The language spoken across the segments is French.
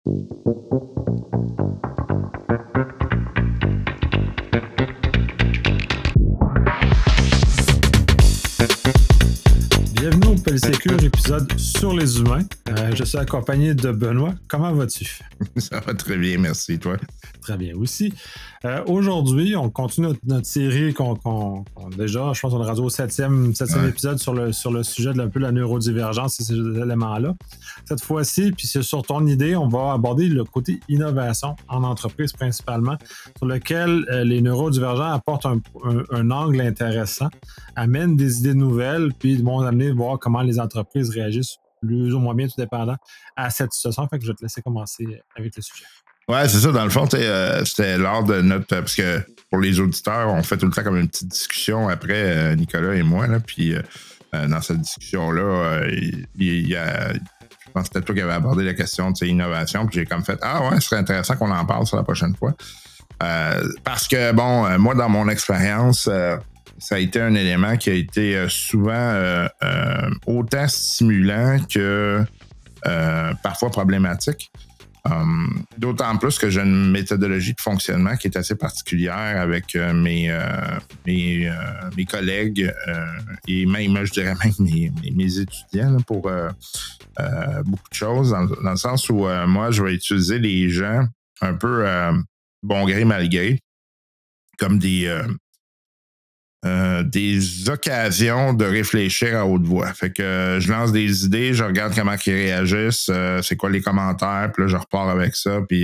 Bienvenue au Pellicule, épisode sur les humains. Je suis accompagné de Benoît. Comment vas-tu? Ça va très bien, merci, toi. Très bien aussi. Aujourd'hui, on continue notre série déjà, je pense qu'on est rendu au septième épisode sur le sujet de un peu la neurodivergence et ces éléments-là. Cette fois-ci, puis c'est sur ton idée, on va aborder le côté innovation en entreprise principalement, sur lequel les neurodivergents apportent un angle intéressant, amènent des idées nouvelles, puis vont amener à voir comment les entreprises réagissent plus ou moins bien, tout dépendant, à cette situation. Fait que je vais te laisser commencer avec le sujet. Ouais, c'est ça. Dans le fond, c'était lors de notre... Parce que pour les auditeurs, on fait tout le temps comme une petite discussion après, Nicolas et moi. Là, puis dans cette discussion-là, il y a... Je pense que c'était toi qui avais abordé la question de innovation. Puis j'ai comme fait, ce serait intéressant qu'on en parle sur la prochaine fois. Parce que, moi, dans mon expérience, ça a été un élément qui a été souvent autant stimulant que parfois problématique. D'autant plus que j'ai une méthodologie de fonctionnement qui est assez particulière avec mes collègues et même, je dirais même mes étudiants là, pour beaucoup de choses, dans le sens où moi, je vais utiliser les gens un peu bon gré, mal gré, comme des occasions de réfléchir à haute voix. Fait que je lance des idées, je regarde comment ils réagissent, c'est quoi les commentaires, puis là, je repars avec ça, puis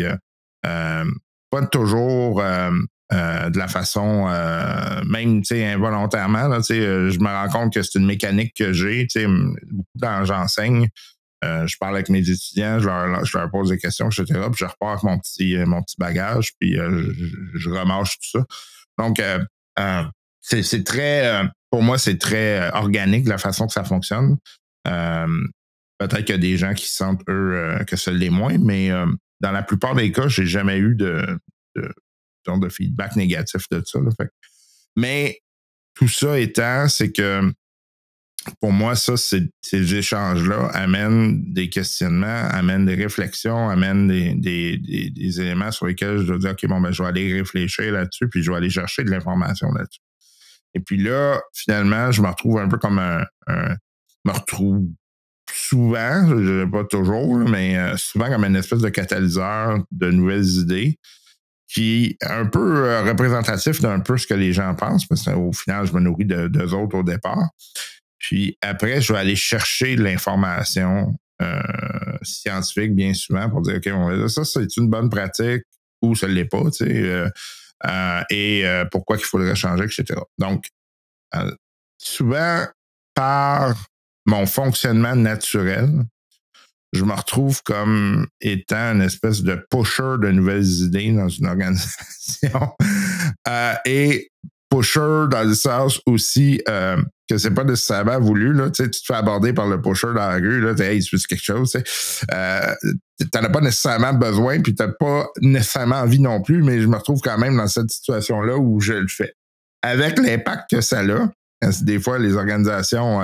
pas toujours de la façon, même, tu sais, involontairement, là, tu sais, je me rends compte que c'est une mécanique que j'ai, tu sais, beaucoup quand j'enseigne, je parle avec mes étudiants, je leur pose des questions, etc., puis je repars avec mon petit bagage, puis je remâche tout ça. Donc, c'est très, pour moi, c'est très organique la façon que ça fonctionne. Peut-être qu'il y a des gens qui sentent, eux, que ça l'est moins, mais dans la plupart des cas, j'ai jamais eu de feedback négatif de ça. Là. Mais tout ça étant, c'est que pour moi, ça, ces échanges-là amènent des questionnements, amènent des réflexions, amènent des éléments sur lesquels je dois dire, OK, je vais aller réfléchir là-dessus, puis je vais aller chercher de l'information là-dessus. Et puis là, finalement, je me retrouve un peu comme je me retrouve souvent, pas toujours, mais souvent comme une espèce de catalyseur de nouvelles idées qui est un peu représentatif d'un peu ce que les gens pensent, parce qu'au final, je me nourris d'eux autres au départ. Puis après, je vais aller chercher de l'information scientifique bien souvent pour dire, OK, ça, c'est une bonne pratique ou ça ne l'est pas, tu sais. Et pourquoi qu'il faudrait changer, etc. Donc, souvent, par mon fonctionnement naturel, je me retrouve comme étant une espèce de pusher de nouvelles idées dans une organisation. Et pusher dans le sens aussi que c'est pas nécessairement voulu. Là, tu te fais aborder par le pusher dans la rue, là, hey, tu veux quelque chose? T'en as pas nécessairement besoin, puis t'as pas nécessairement envie non plus, mais je me retrouve quand même dans cette situation-là où je le fais. Avec l'impact que ça a, des fois, les organisations,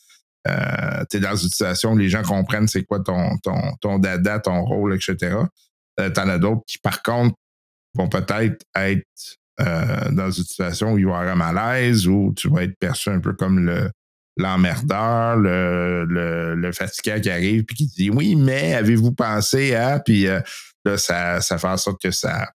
t'es dans une situation où les gens comprennent c'est quoi ton dada, ton rôle, etc. T'en as d'autres qui, par contre, vont peut-être être dans une situation où il va y avoir un malaise, où tu vas être perçu un peu comme l'emmerdeur, le fatiguant qui arrive puis qui dit oui, mais avez-vous pensé à, puis là, ça fait en sorte que ça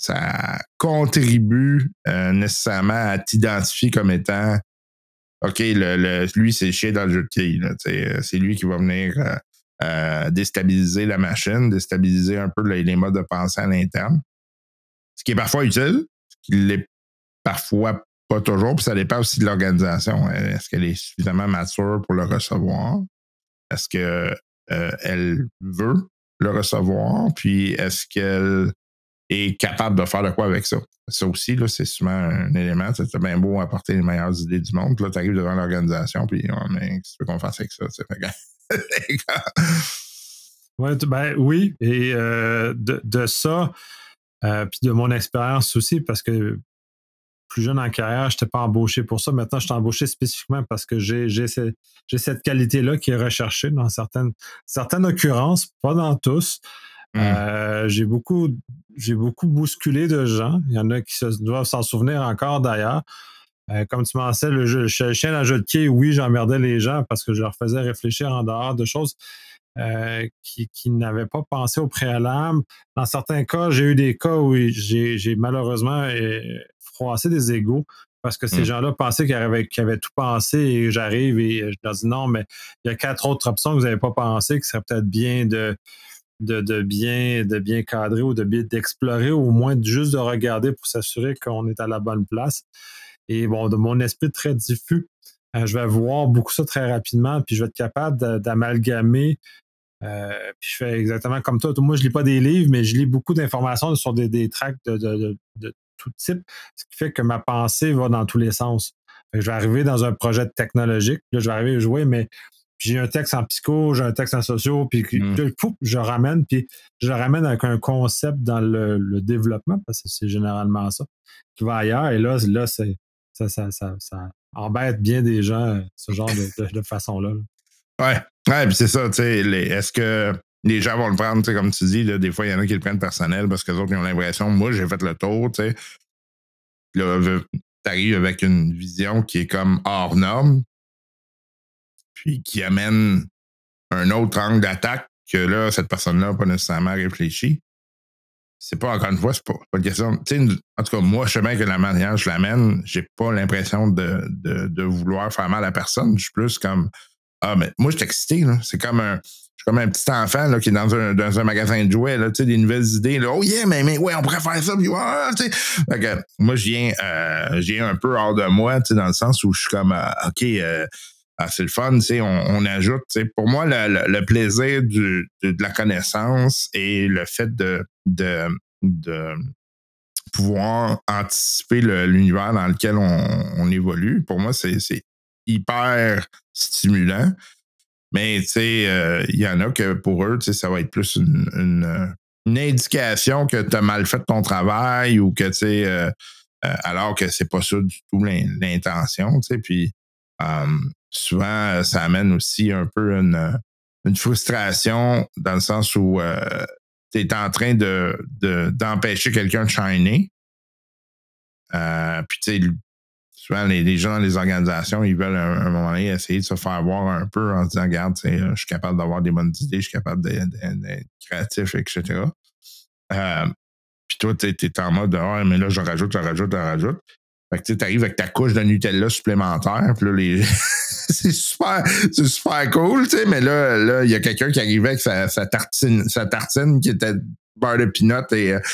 contribue nécessairement à t'identifier comme étant OK, lui, c'est le chien dans le jeu de quilles. C'est lui qui va venir déstabiliser la machine, déstabiliser un peu les modes de pensée à l'interne. Ce qui est parfois utile, ce qui l'est parfois pas toujours, puis ça dépend aussi de l'organisation. Est-ce qu'elle est suffisamment mature pour le recevoir? Est-ce qu'elle veut le recevoir? Puis est-ce qu'elle est capable de faire de quoi avec ça? Ça aussi, là, c'est souvent un élément. C'est bien beau apporter les meilleures idées du monde. Puis là, tu arrives devant l'organisation, puis mais qu'est-ce que tu veux qu'on fasse avec ça? Oui, et de ça, puis de mon expérience aussi, parce que plus jeune en carrière, je n'étais pas embauché pour ça. Maintenant, je suis embauché spécifiquement parce que j'ai cette qualité-là qui est recherchée dans certaines occurrences, pas dans tous. J'ai beaucoup bousculé de gens. Il y en a qui doivent s'en souvenir encore d'ailleurs. Comme tu mentionnais, le chien à jeu de quai, oui, j'emmerdais les gens parce que je leur faisais réfléchir en dehors de choses qui n'avaient pas pensé au préalable. Dans certains cas, j'ai eu des cas où j'ai malheureusement froissé des égos parce que ces gens-là pensaient qu'ils avaient tout pensé et j'arrive et je leur dis non, mais il y a 4 autres options que vous n'avez pas pensé qui seraient peut-être bien de bien cadrer ou d'explorer, ou au moins juste de regarder pour s'assurer qu'on est à la bonne place. Et bon, de mon esprit très diffus, je vais voir beaucoup ça très rapidement, puis je vais être capable d'amalgamer. Puis je fais exactement comme toi. Moi, je lis pas des livres, mais je lis beaucoup d'informations sur des tracts de tout type, ce qui fait que ma pensée va dans tous les sens. Fait que je vais arriver dans un projet technologique, là, je vais arriver à jouer, mais j'ai un texte en psycho, j'ai un texte en sociaux, puis je ramène, puis je le ramène avec un concept dans le développement, parce que c'est généralement ça, qui va ailleurs, et là ça embête bien des gens, ce genre de façon-là. Ouais, puis c'est ça, tu sais, est-ce que les gens vont le prendre, tu sais, comme tu dis, là, des fois, il y en a qui le prennent personnel parce que les autres, ils ont l'impression, moi, j'ai fait le tour, tu sais. Là, t'arrives avec une vision qui est comme hors norme, puis qui amène un autre angle d'attaque que là, cette personne-là n'a pas nécessairement réfléchi. C'est pas, encore une fois, c'est pas une question. Tu sais, en tout cas, moi, je sais bien que la manière je l'amène, j'ai pas l'impression de vouloir faire mal à personne. Je suis plus comme mais moi, je suis excité, là. Je suis comme un petit enfant là, qui est dans un magasin de jouets, là, des nouvelles idées. Là. Oh yeah, mais ouais, on pourrait faire ça. Puis, fait que, moi, je viens un peu hors de moi, dans le sens où je suis comme OK, c'est le fun, on ajoute. Pour moi, le plaisir de la connaissance et le fait de pouvoir anticiper l'univers dans lequel on évolue, pour moi, c'est hyper stimulant. Mais il y en a que pour eux, ça va être plus une indication que tu as mal fait ton travail ou que alors que c'est pas ça du tout l'intention. Puis souvent, ça amène aussi un peu une frustration dans le sens où tu es en train d'empêcher quelqu'un de shiner. Puis tu sais, souvent, les gens dans les organisations, ils veulent un moment donné essayer de se faire voir un peu en se disant, regarde, je suis capable d'avoir des bonnes idées, je suis capable d'être créatif, etc. Puis toi, tu es en mode, mais là, je rajoute. Fait que tu arrives avec ta couche de Nutella supplémentaire, puis là, c'est super cool, tu sais, mais là, il y a quelqu'un qui arrivait avec sa tartine qui était beurre de peanut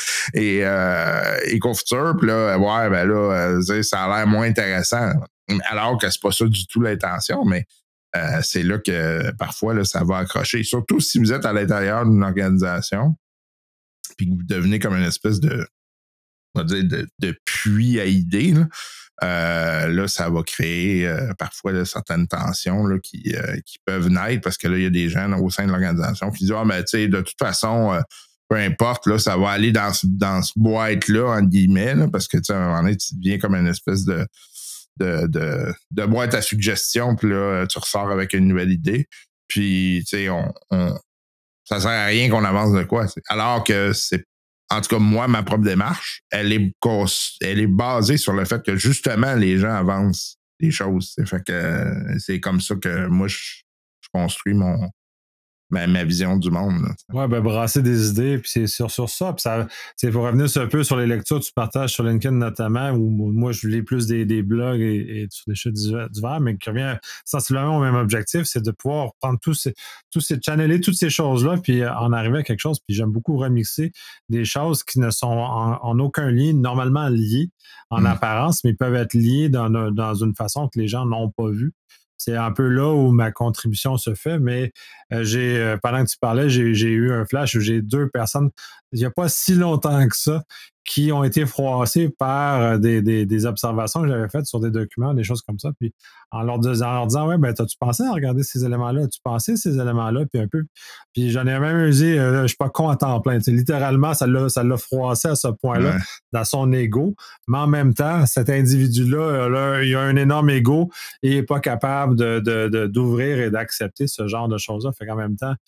et confiture, puis là, ouais, ben là, ça a l'air moins intéressant. Alors que c'est pas ça du tout l'intention, mais c'est là que parfois, là, ça va accrocher. Surtout si vous êtes à l'intérieur d'une organisation, puis que vous devenez comme une espèce on va dire, de puits à idées, là, ça va créer parfois là, certaines tensions là, qui peuvent naître parce que là, il y a des gens au sein de l'organisation qui disent ben, tu sais, de toute façon, peu importe, là, ça va aller dans ce boîte-là, entre guillemets, là, parce que à un moment donné, tu deviens comme une espèce de boîte à suggestions, puis là, tu ressors avec une nouvelle idée. Puis, tu sais, ça sert à rien qu'on avance de quoi. Alors que c'est en tout cas, moi, ma propre démarche, elle est basée sur le fait que justement, les gens avancent les choses. Fait que c'est comme ça que moi, je construis ma vision du monde. Oui, ben brasser des idées, puis c'est sur ça. Puis ça, pour revenir un peu sur les lectures que tu partages sur LinkedIn notamment, où moi, je lis plus des blogs et sur des choses divers, mais qui revient sensiblement au même objectif, c'est de pouvoir prendre channeler toutes ces choses-là, puis en arriver à quelque chose. Puis j'aime beaucoup remixer des choses qui ne sont en aucun lien, normalement liées en apparence, mais peuvent être liées dans une façon que les gens n'ont pas vue. C'est un peu là où ma contribution se fait, mais pendant que tu parlais, j'ai eu un flash où j'ai 2 personnes, il n'y a pas si longtemps que ça, qui ont été froissées par des observations que j'avais faites sur des documents, des choses comme ça. Puis en leur disant, ouais, ben, t'as-tu pensé à regarder ces éléments-là? As-tu pensé à ces éléments-là? Puis un peu. Puis j'en ai même usé, je suis pas con à temps plein. Littéralement, ça l'a froissé à ce point-là, dans son ego. Mais en même temps, cet individu-là, il a un énorme ego et il n'est pas capable d'ouvrir et d'accepter ce genre de choses-là. Fait qu'en même temps,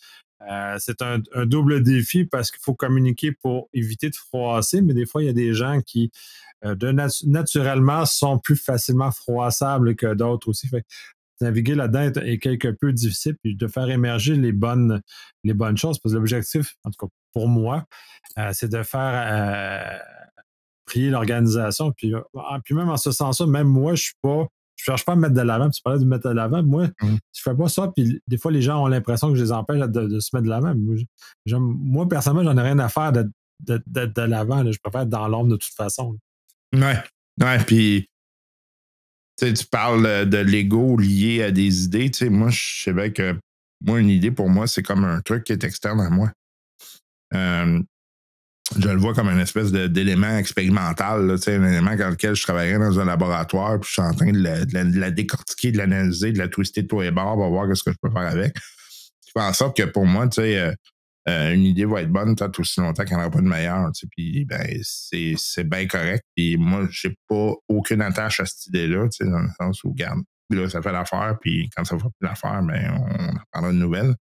C'est un double défi parce qu'il faut communiquer pour éviter de froisser, mais des fois, il y a des gens qui, naturellement, sont plus facilement froissables que d'autres aussi. Fait que naviguer là-dedans est quelque peu difficile, puis de faire émerger les bonnes choses, parce que l'objectif, en tout cas pour moi, c'est de faire prier l'organisation. Puis même en ce sens-là, même moi, je ne cherche pas à me mettre de l'avant. Tu parlais de me mettre de l'avant. Moi, je fais pas ça. Puis des fois, les gens ont l'impression que je les empêche de se mettre de l'avant. Moi, personnellement, j'en ai rien à faire d'être de l'avant. Je préfère être dans l'ombre de toute façon. Ouais. Ouais, puis tu parles de l'ego lié à des idées. Moi, je sais bien que moi, une idée pour moi, c'est comme un truc qui est externe à moi. Je le vois comme une espèce d'élément expérimental, là, un élément dans lequel je travaillerais dans un laboratoire, puis je suis en train de la décortiquer, de l'analyser, de la twister de tous les bords, pour voir ce que je peux faire avec. Je fais en sorte que pour moi, une idée va être bonne tant aussi longtemps qu'il n'y en aura pas de meilleure. Puis ben, c'est bien correct. Puis moi, j'ai pas aucune attache à cette idée-là, dans le sens où, regarde, là, ça fait l'affaire, puis quand ça ne fera plus l'affaire, ben, on en prendra une nouvelle.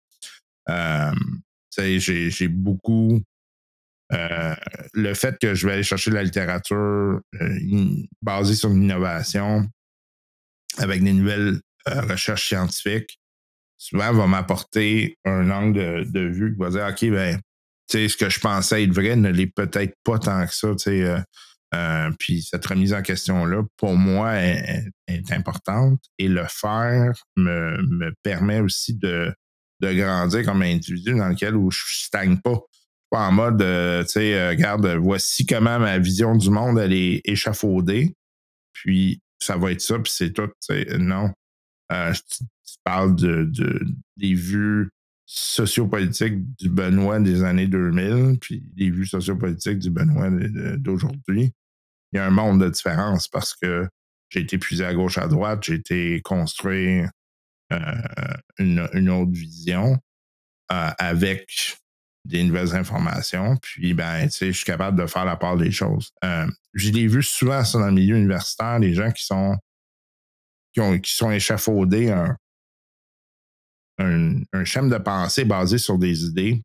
J'ai beaucoup. Le fait que je vais aller chercher de la littérature basée sur l'innovation avec des nouvelles recherches scientifiques, souvent va m'apporter un angle de vue qui va dire OK, ben, ce que je pensais être vrai ne l'est peut-être pas tant que ça. Puis cette remise en question-là, pour moi, est importante. Et le faire me permet aussi de grandir comme individu dans lequel où je ne stagne pas. Pas en mode, regarde, voici comment ma vision du monde, elle est échafaudée, puis ça va être ça, puis c'est tout. Non. Tu parles des vues sociopolitiques du Benoît des années 2000, puis des vues sociopolitiques du Benoît d'aujourd'hui. Il y a un monde de différence parce que j'ai été puisé à gauche, à droite, j'ai été construire une autre vision avec des nouvelles informations. Puis, ben, je suis capable de faire la part des choses. Je l'ai vu souvent, ça, dans le milieu universitaire, des gens qui sont échafaudés un schéma de pensée basé sur des idées,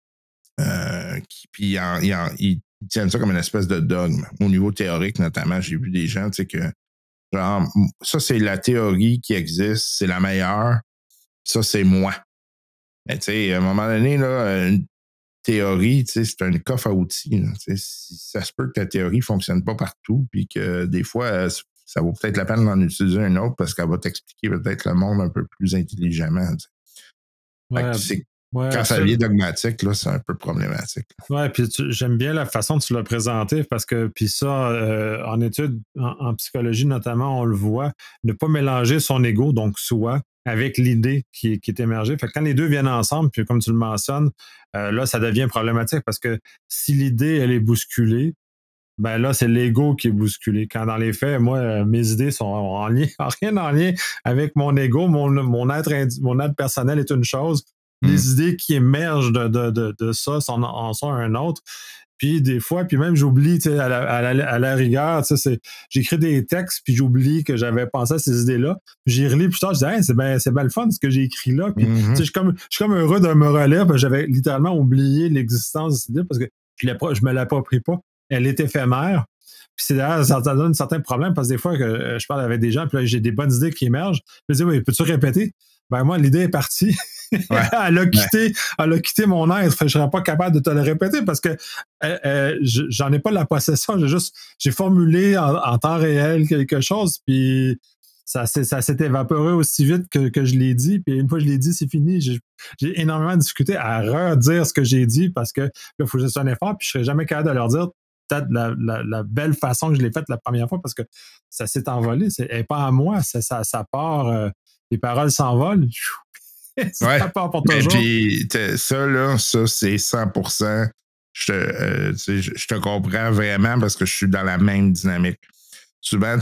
puis ils tiennent ça comme une espèce de dogme. Au niveau théorique, notamment, j'ai vu des gens, que genre, ça, c'est la théorie qui existe, c'est la meilleure, ça, c'est moi. Mais tu sais, à un moment donné, là, une théorie, c'est un coffre à outils. Ça se peut que ta théorie ne fonctionne pas partout, puis que des fois, ça vaut peut-être la peine d'en utiliser une autre parce qu'elle va t'expliquer peut-être le monde un peu plus intelligemment. Ouais, quand ça devient dogmatique, là, c'est un peu problématique. Oui, puis j'aime bien la façon dont tu l'as présenté parce que, puis ça, en études, en psychologie notamment, on le voit, ne pas mélanger son ego, donc soi, avec l'idée qui est émergée. Fait que quand les deux viennent ensemble, puis comme tu le mentionnes, là, ça devient problématique parce que si l'idée, elle est bousculée, ben là, c'est l'ego qui est bousculé. Quand dans les faits, moi, mes idées sont en lien, rien en lien avec mon ego, mon être personnel est une chose. Les idées qui émergent de ça en sont un autre. Puis des fois, puis même j'oublie, tu sais, à la rigueur, tu sais, j'écris des textes, puis j'oublie que j'avais pensé à ces idées-là. Puis j'y relis plus tard, je dis, hey, c'est bien le fun ce que j'ai écrit là. Puis tu sais, je suis comme heureux de me relire, parce que j'avais littéralement oublié l'existence de ces idées parce que je me l'approprie pas. Elle est éphémère. Puis c'est d'ailleurs, ça donne un certain problème parce que des fois que je parle avec des gens, puis là, j'ai des bonnes idées qui émergent. Je me dis, oui, peux-tu répéter? Ben moi, l'idée est partie. Ouais. elle a quitté mon être. Je ne serais pas capable de te le répéter parce que j'en ai pas la possession. J'ai formulé en temps réel quelque chose, puis ça s'est évaporé aussi vite que je l'ai dit. Puis une fois que je l'ai dit, c'est fini. J'ai énormément discuté à redire ce que j'ai dit parce que là, il faut que je fasse un effort, puis je ne serais jamais capable de leur dire peut-être la belle façon que je l'ai faite la première fois parce que ça s'est envolé. Elle n'est pas à moi. Ça part. Les paroles s'envolent. Ça part pour toujours. Et puis, ça, c'est 100%. Je te comprends vraiment parce que je suis dans la même dynamique. Souvent,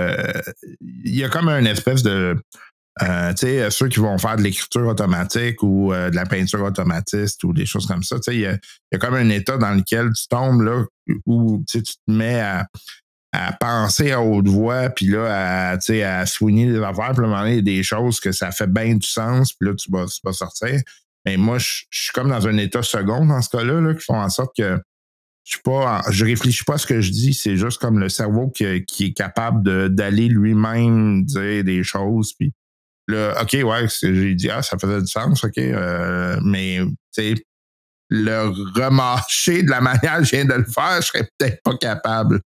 il y a comme une espèce de... ceux qui vont faire de l'écriture automatique ou de la peinture automatiste ou des choses comme ça, il y a comme un état dans lequel tu tombes là, où tu te mets à penser à haute voix, puis là, à soigner les affaires, puis à un moment donné, il y a des choses que ça fait bien du sens, puis là, tu vas sortir. Mais moi, je suis comme dans un état second dans ce cas-là, là, qui font en sorte que je réfléchis pas à ce que je dis, c'est juste comme le cerveau qui est capable d'aller lui-même dire des choses. Puis là, OK, ouais, j'ai dit, ça faisait du sens, OK. Mais, tu sais, le remarcher de la manière que je viens de le faire, je serais peut-être pas capable.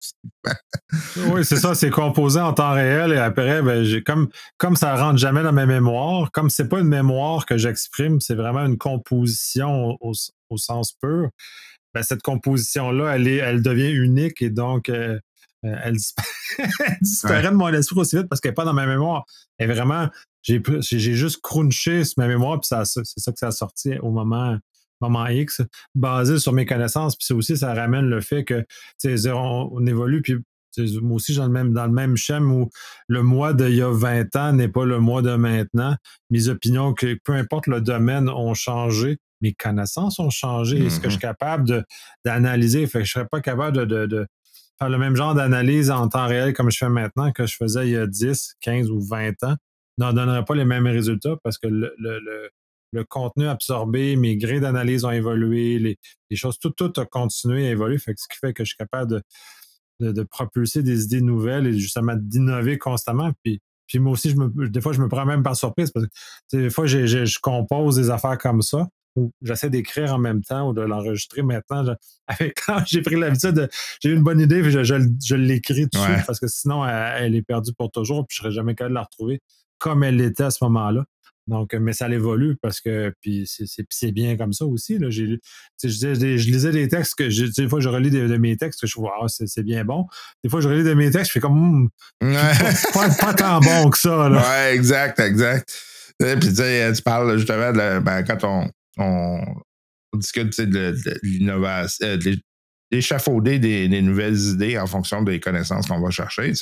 Oui, c'est ça, c'est composé en temps réel et après, ben, comme ça rentre jamais dans mes mémoires, comme c'est pas une mémoire que j'exprime, c'est vraiment une composition au sens pur. Ben, cette composition-là, elle devient unique et donc elle elle disparaît de mon esprit aussi vite parce qu'elle n'est pas dans ma mémoire. Et vraiment, j'ai juste crunché sur ma mémoire, puis c'est ça que ça a sorti au moment X, basé sur mes connaissances. Puis aussi, ça ramène le fait que on évolue, puis moi aussi, dans le même schéma où le moi d'il y a 20 ans n'est pas le moi de maintenant. Mes opinions, peu importe le domaine, ont changé. Mes connaissances ont changé. Est-ce que je suis capable d'analyser? Fait que je ne serais pas capable de faire le même genre d'analyse en temps réel comme je fais maintenant que je faisais il y a 10, 15 ou 20 ans. N'en donnerait pas les mêmes résultats parce que le contenu absorbé, mes grés d'analyse ont évolué, les choses, tout a continué à évoluer. Fait que ce qui fait que je suis capable de propulser des idées nouvelles et justement d'innover constamment. Puis moi aussi, des fois, je me prends même par surprise parce que des fois, je compose des affaires comme ça ou j'essaie d'écrire en même temps ou de l'enregistrer maintenant. Quand j'ai pris l'habitude, j'ai eu une bonne idée, puis je l'écris dessus parce que sinon, elle est perdue pour toujours, puis je ne serais jamais capable de la retrouver comme elle l'était à ce moment-là. Donc, mais ça évolue parce que puis c'est bien comme ça aussi. Là. Je lisais des textes des fois je relis de mes textes que je trouve c'est bien bon. Des fois je relis de mes textes, je fais comme pas tant bon que ça. Là. Ouais, exact. Puis tu parles justement quand on discute de l'innovation, d'échafauder des nouvelles idées en fonction des connaissances qu'on va chercher.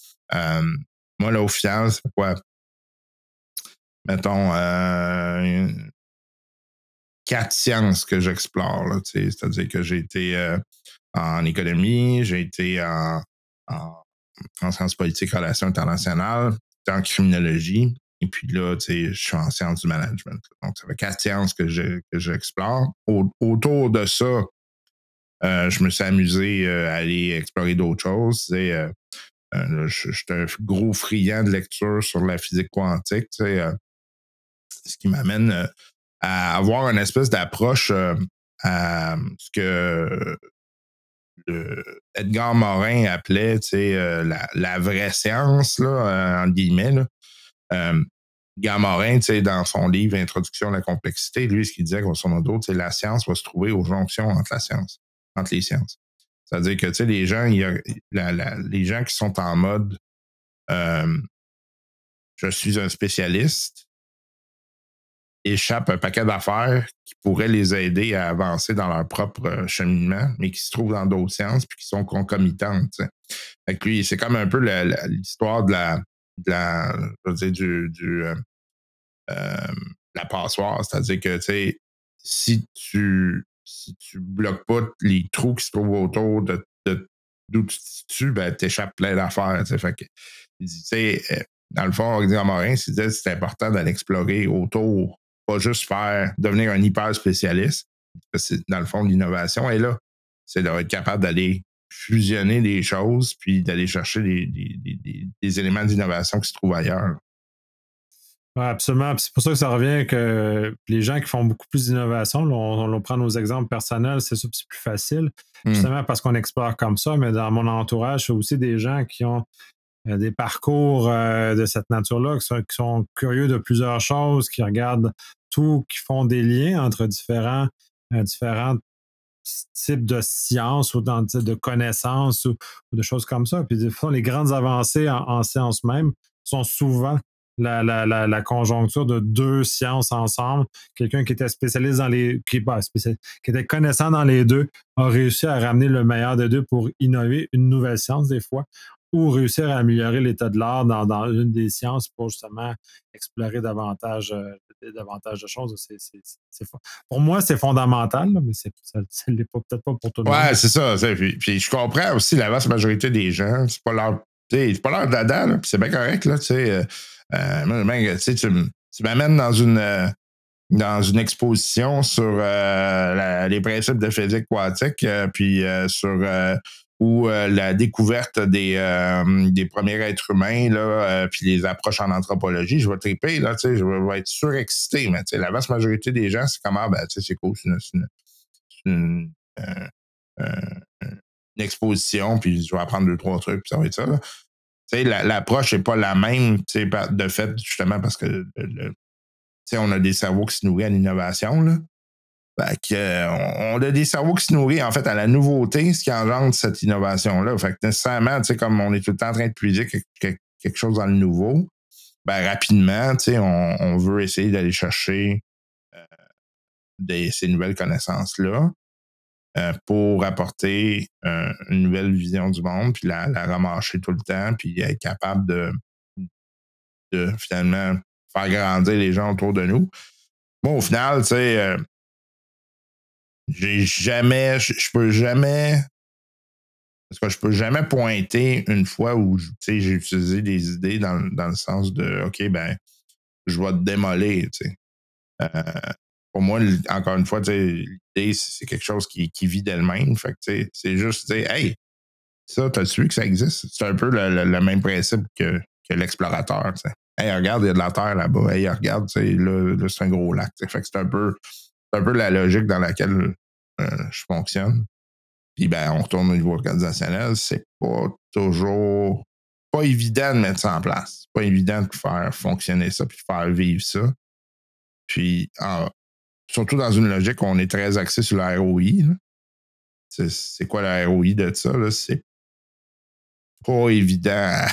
Moi, là, au final, c'est quoi? Mettons, 4 sciences que j'explore. C'est-à-dire que j'ai été en économie, j'ai été en sciences politiques, relations internationales, en criminologie, et puis là, je suis en sciences du management. Donc, ça fait 4 sciences que j'explore. Autour de ça, je me suis amusé à aller explorer d'autres choses. Je suis un gros friand de lecture sur la physique quantique. Ce qui m'amène à avoir une espèce d'approche à ce que Edgar Morin appelait la vraie science, là, entre guillemets. Là. Edgar Morin, dans son livre Introduction à la complexité, lui, ce qu'il disait, grosso modo, la science va se trouver aux jonctions entre les sciences. C'est-à-dire que les gens, les gens qui sont en mode je suis un spécialiste, échappent un paquet d'affaires qui pourraient les aider à avancer dans leur propre cheminement, mais qui se trouvent dans d'autres sciences puis qui sont concomitantes. T'sais. Fait que lui, c'est comme un peu l'histoire de la passoire, c'est-à-dire que si tu bloques pas les trous qui se trouvent autour d'où tu te situes, ben t'échappes plein d'affaires. Fait que il dit, dans le fond, Edgar Morin, il disait que c'est important d'aller explorer autour, pas juste devenir un hyper spécialiste. C'est dans le fond l'innovation. Et là, c'est d'être capable d'aller fusionner des choses puis d'aller chercher des éléments d'innovation qui se trouvent ailleurs. Ouais, absolument. Puis c'est pour ça que ça revient que les gens qui font beaucoup plus d'innovation, on prend nos exemples personnels, c'est sûr que c'est plus facile, justement parce qu'on explore comme ça, mais dans mon entourage, c'est aussi des gens qui ont des parcours de cette nature-là, qui sont curieux de plusieurs choses, qui regardent tout, qui font des liens entre différents types de sciences ou de connaissances ou de choses comme ça. Puis des fois, les grandes avancées en sciences même sont souvent la conjoncture de deux sciences ensemble. Quelqu'un qui était spécialiste qui était connaissant dans les deux a réussi à ramener le meilleur des deux pour innover une nouvelle science des fois ou réussir à améliorer l'état de l'art dans une des sciences pour justement explorer davantage de choses. Pour moi, c'est fondamental, là, mais ça ne l'est peut-être pas pour tout le monde. Ouais, c'est ça. Puis je comprends aussi la vaste majorité des gens. C'est pas leur dada, là, puis c'est bien correct. Là, moi, tu m'amènes dans une dans une exposition sur les principes de physique quantique, puis sur la découverte des premiers êtres humains, là, puis les approches en anthropologie. Je vais triper, là, je vais être surexcité, mais la vaste majorité des gens, c'est comme, c'est cool, une, euh, une exposition, puis je vais apprendre 2-3 trucs, puis ça va être ça. Là. L'approche n'est pas la même, de fait, justement, parce que on a des cerveaux qui se nourrissent à l'innovation. Là. Fait que, on a des cerveaux qui se nourrissent, en fait, à la nouveauté, ce qui engendre cette innovation-là. Fait que nécessairement, comme on est tout le temps en train de puiser quelque chose dans le nouveau, rapidement, on veut essayer d'aller chercher ces nouvelles connaissances-là. Pour apporter une nouvelle vision du monde, puis la remarcher tout le temps, puis être capable de finalement faire grandir les gens autour de nous. Moi, au final, je peux jamais pointer une fois où j'ai utilisé des idées dans le sens de OK, je vais te démolir. Pour moi, encore une fois, l'idée, c'est quelque chose qui vit d'elle-même. Fait que c'est juste hey, ça, t'as-tu vu que ça existe? C'est un peu le même principe que l'explorateur. T'sais. Hey, regarde, il y a de la terre là-bas. Hey, regarde, là, c'est un gros lac. T'sais. Fait que c'est un peu la logique dans laquelle je fonctionne. Puis on retourne au niveau organisationnel, c'est pas évident de mettre ça en place. C'est pas évident de faire fonctionner ça puis de faire vivre ça. Puis surtout dans une logique où on est très axé sur la ROI. Là. C'est quoi la ROI de ça? Là? C'est pas évident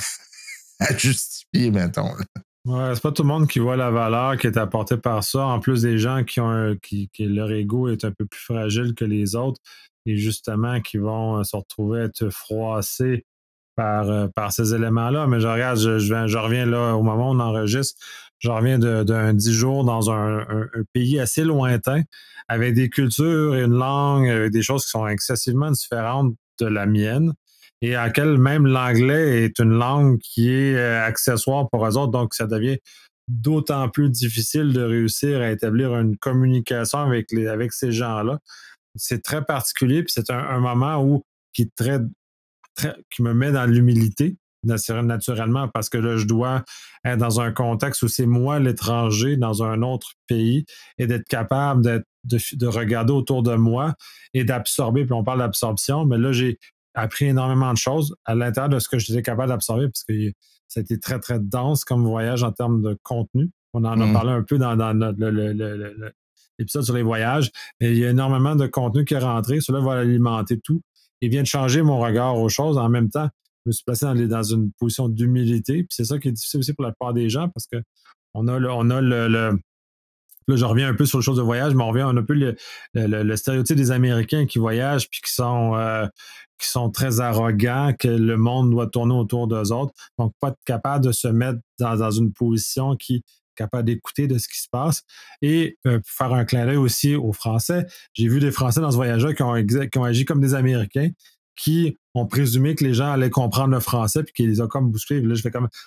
à justifier, mettons. Là. Ouais, c'est pas tout le monde qui voit la valeur qui est apportée par ça. En plus des gens qui leur ego est un peu plus fragile que les autres et justement qui vont se retrouver être froissés par ces éléments-là. Mais je regarde, je reviens là au moment où on enregistre. Je reviens d'un 10 jours dans un pays assez lointain avec des cultures et une langue, des choses qui sont excessivement différentes de la mienne et à laquelle même l'anglais est une langue qui est accessoire pour eux autres. Donc, ça devient d'autant plus difficile de réussir à établir une communication avec ces gens-là. C'est très particulier, puis c'est un moment où qui est qui me met dans l'humilité naturellement parce que là, je dois être dans un contexte où c'est moi l'étranger dans un autre pays et d'être capable de regarder autour de moi et d'absorber. Puis on parle d'absorption, mais là, j'ai appris énormément de choses à l'intérieur de ce que j'étais capable d'absorber parce que ça a été très, très dense comme voyage en termes de contenu. On en a parlé un peu dans notre, l'épisode sur les voyages, mais il y a énormément de contenu qui est rentré. Cela va alimenter tout et vient de changer mon regard aux choses. En même temps, je me suis placé dans une position d'humilité. Puis c'est ça qui est difficile aussi pour la plupart des gens parce que on a le là, je reviens un peu sur les choses de voyage, mais on a un peu le stéréotype des Américains qui voyagent puis qui sont très arrogants, que le monde doit tourner autour d'eux autres. Donc, pas être capable de se mettre dans une position qui est capable d'écouter de ce qui se passe. Et pour faire un clin d'œil aussi aux Français, j'ai vu des Français dans ce voyage-là qui ont agi comme des Américains, qui ont présumé que les gens allaient comprendre le français puis qui les ont comme bousculés. Là, je fais comme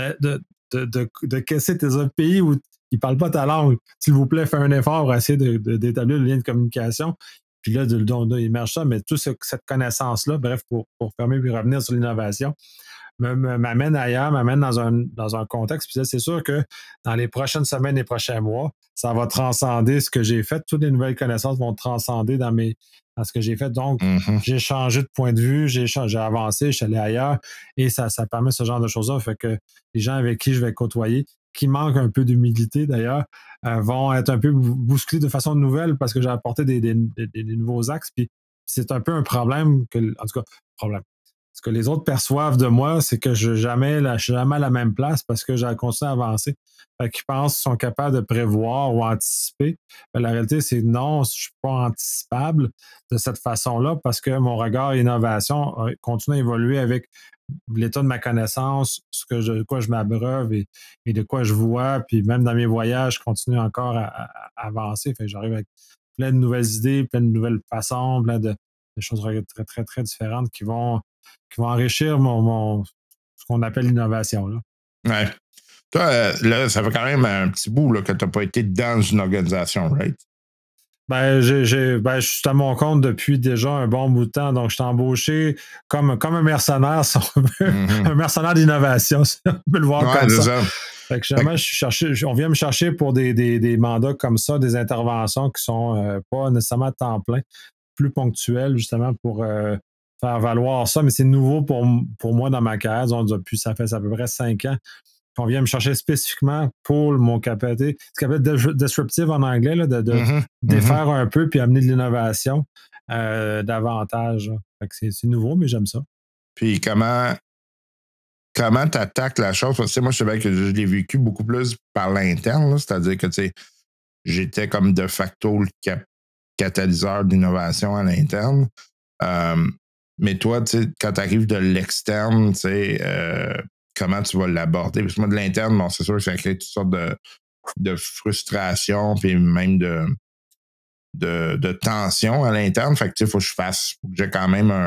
de casser tes autres pays où ils ne parlent pas ta langue. S'il vous plaît, fais un effort pour essayer d'établir le lien de communication. Puis là, émerge ça, mais toute cette connaissance-là, bref, pour fermer puis revenir sur l'innovation, m'amène ailleurs, m'amène dans un contexte. Puis là, c'est sûr que dans les prochaines semaines, les prochains mois, ça va transcender ce que j'ai fait. Toutes les nouvelles connaissances vont transcender dans ce que j'ai fait. Donc, j'ai changé de point de vue, j'ai avancé, je suis allé ailleurs et ça permet ce genre de choses-là. Fait que les gens avec qui je vais côtoyer, qui manquent un peu d'humilité d'ailleurs, vont être un peu bousculés de façon nouvelle parce que j'ai apporté des nouveaux axes. Puis c'est un peu un problème en tout cas, problème. Ce que les autres perçoivent de moi, c'est que je suis jamais à la même place parce que j'ai continué à avancer. Fait qu'ils pensent qu'ils sont capables de prévoir ou anticiper. Mais la réalité, c'est non, je ne suis pas anticipable de cette façon-là parce que mon regard innovation continue à évoluer avec l'état de ma connaissance, de quoi je m'abreuve et de quoi je vois. Puis même dans mes voyages, je continue encore à avancer. Fait que j'arrive avec plein de nouvelles idées, plein de nouvelles façons, plein de choses très, très, très différentes qui vont enrichir ce qu'on appelle l'innovation. Là. Ouais. Toi, là, ça fait quand même un petit bout là, que tu n'as pas été dans une organisation, right? Ben, je suis à mon compte depuis déjà un bon bout de temps, donc je suis embauché comme un mercenaire, si on veut, Mm-hmm. un mercenaire d'innovation, si on peut le voir Ouais, comme c'est ça. ça. Fait que finalement, on vient me chercher pour des mandats comme ça, des interventions qui sont pas nécessairement à temps plein, plus ponctuelles, justement, pour faire valoir ça. Mais c'est nouveau pour moi dans ma carrière. Depuis, ça fait à peu près 5 ans qu'on vient me chercher spécifiquement pour mon capacité, ce qu'on appelle disruptive en anglais, là, de Mm-hmm. Mm-hmm. défaire un peu puis amener de l'innovation davantage. Fait que c'est nouveau, mais j'aime ça. Puis comment tu attaques la chose? Parce que moi, je sais bien que je l'ai vécu beaucoup plus par l'interne, là, c'est-à-dire que j'étais comme de facto le catalyseur d'innovation à l'interne. Mais toi, quand tu arrives de l'externe, comment tu vas l'aborder? Parce que moi, de l'interne, bon, c'est sûr que ça crée toutes sortes de frustration, puis même de tension à l'interne. Fait que, faut que je fasse, faut que j'ai quand même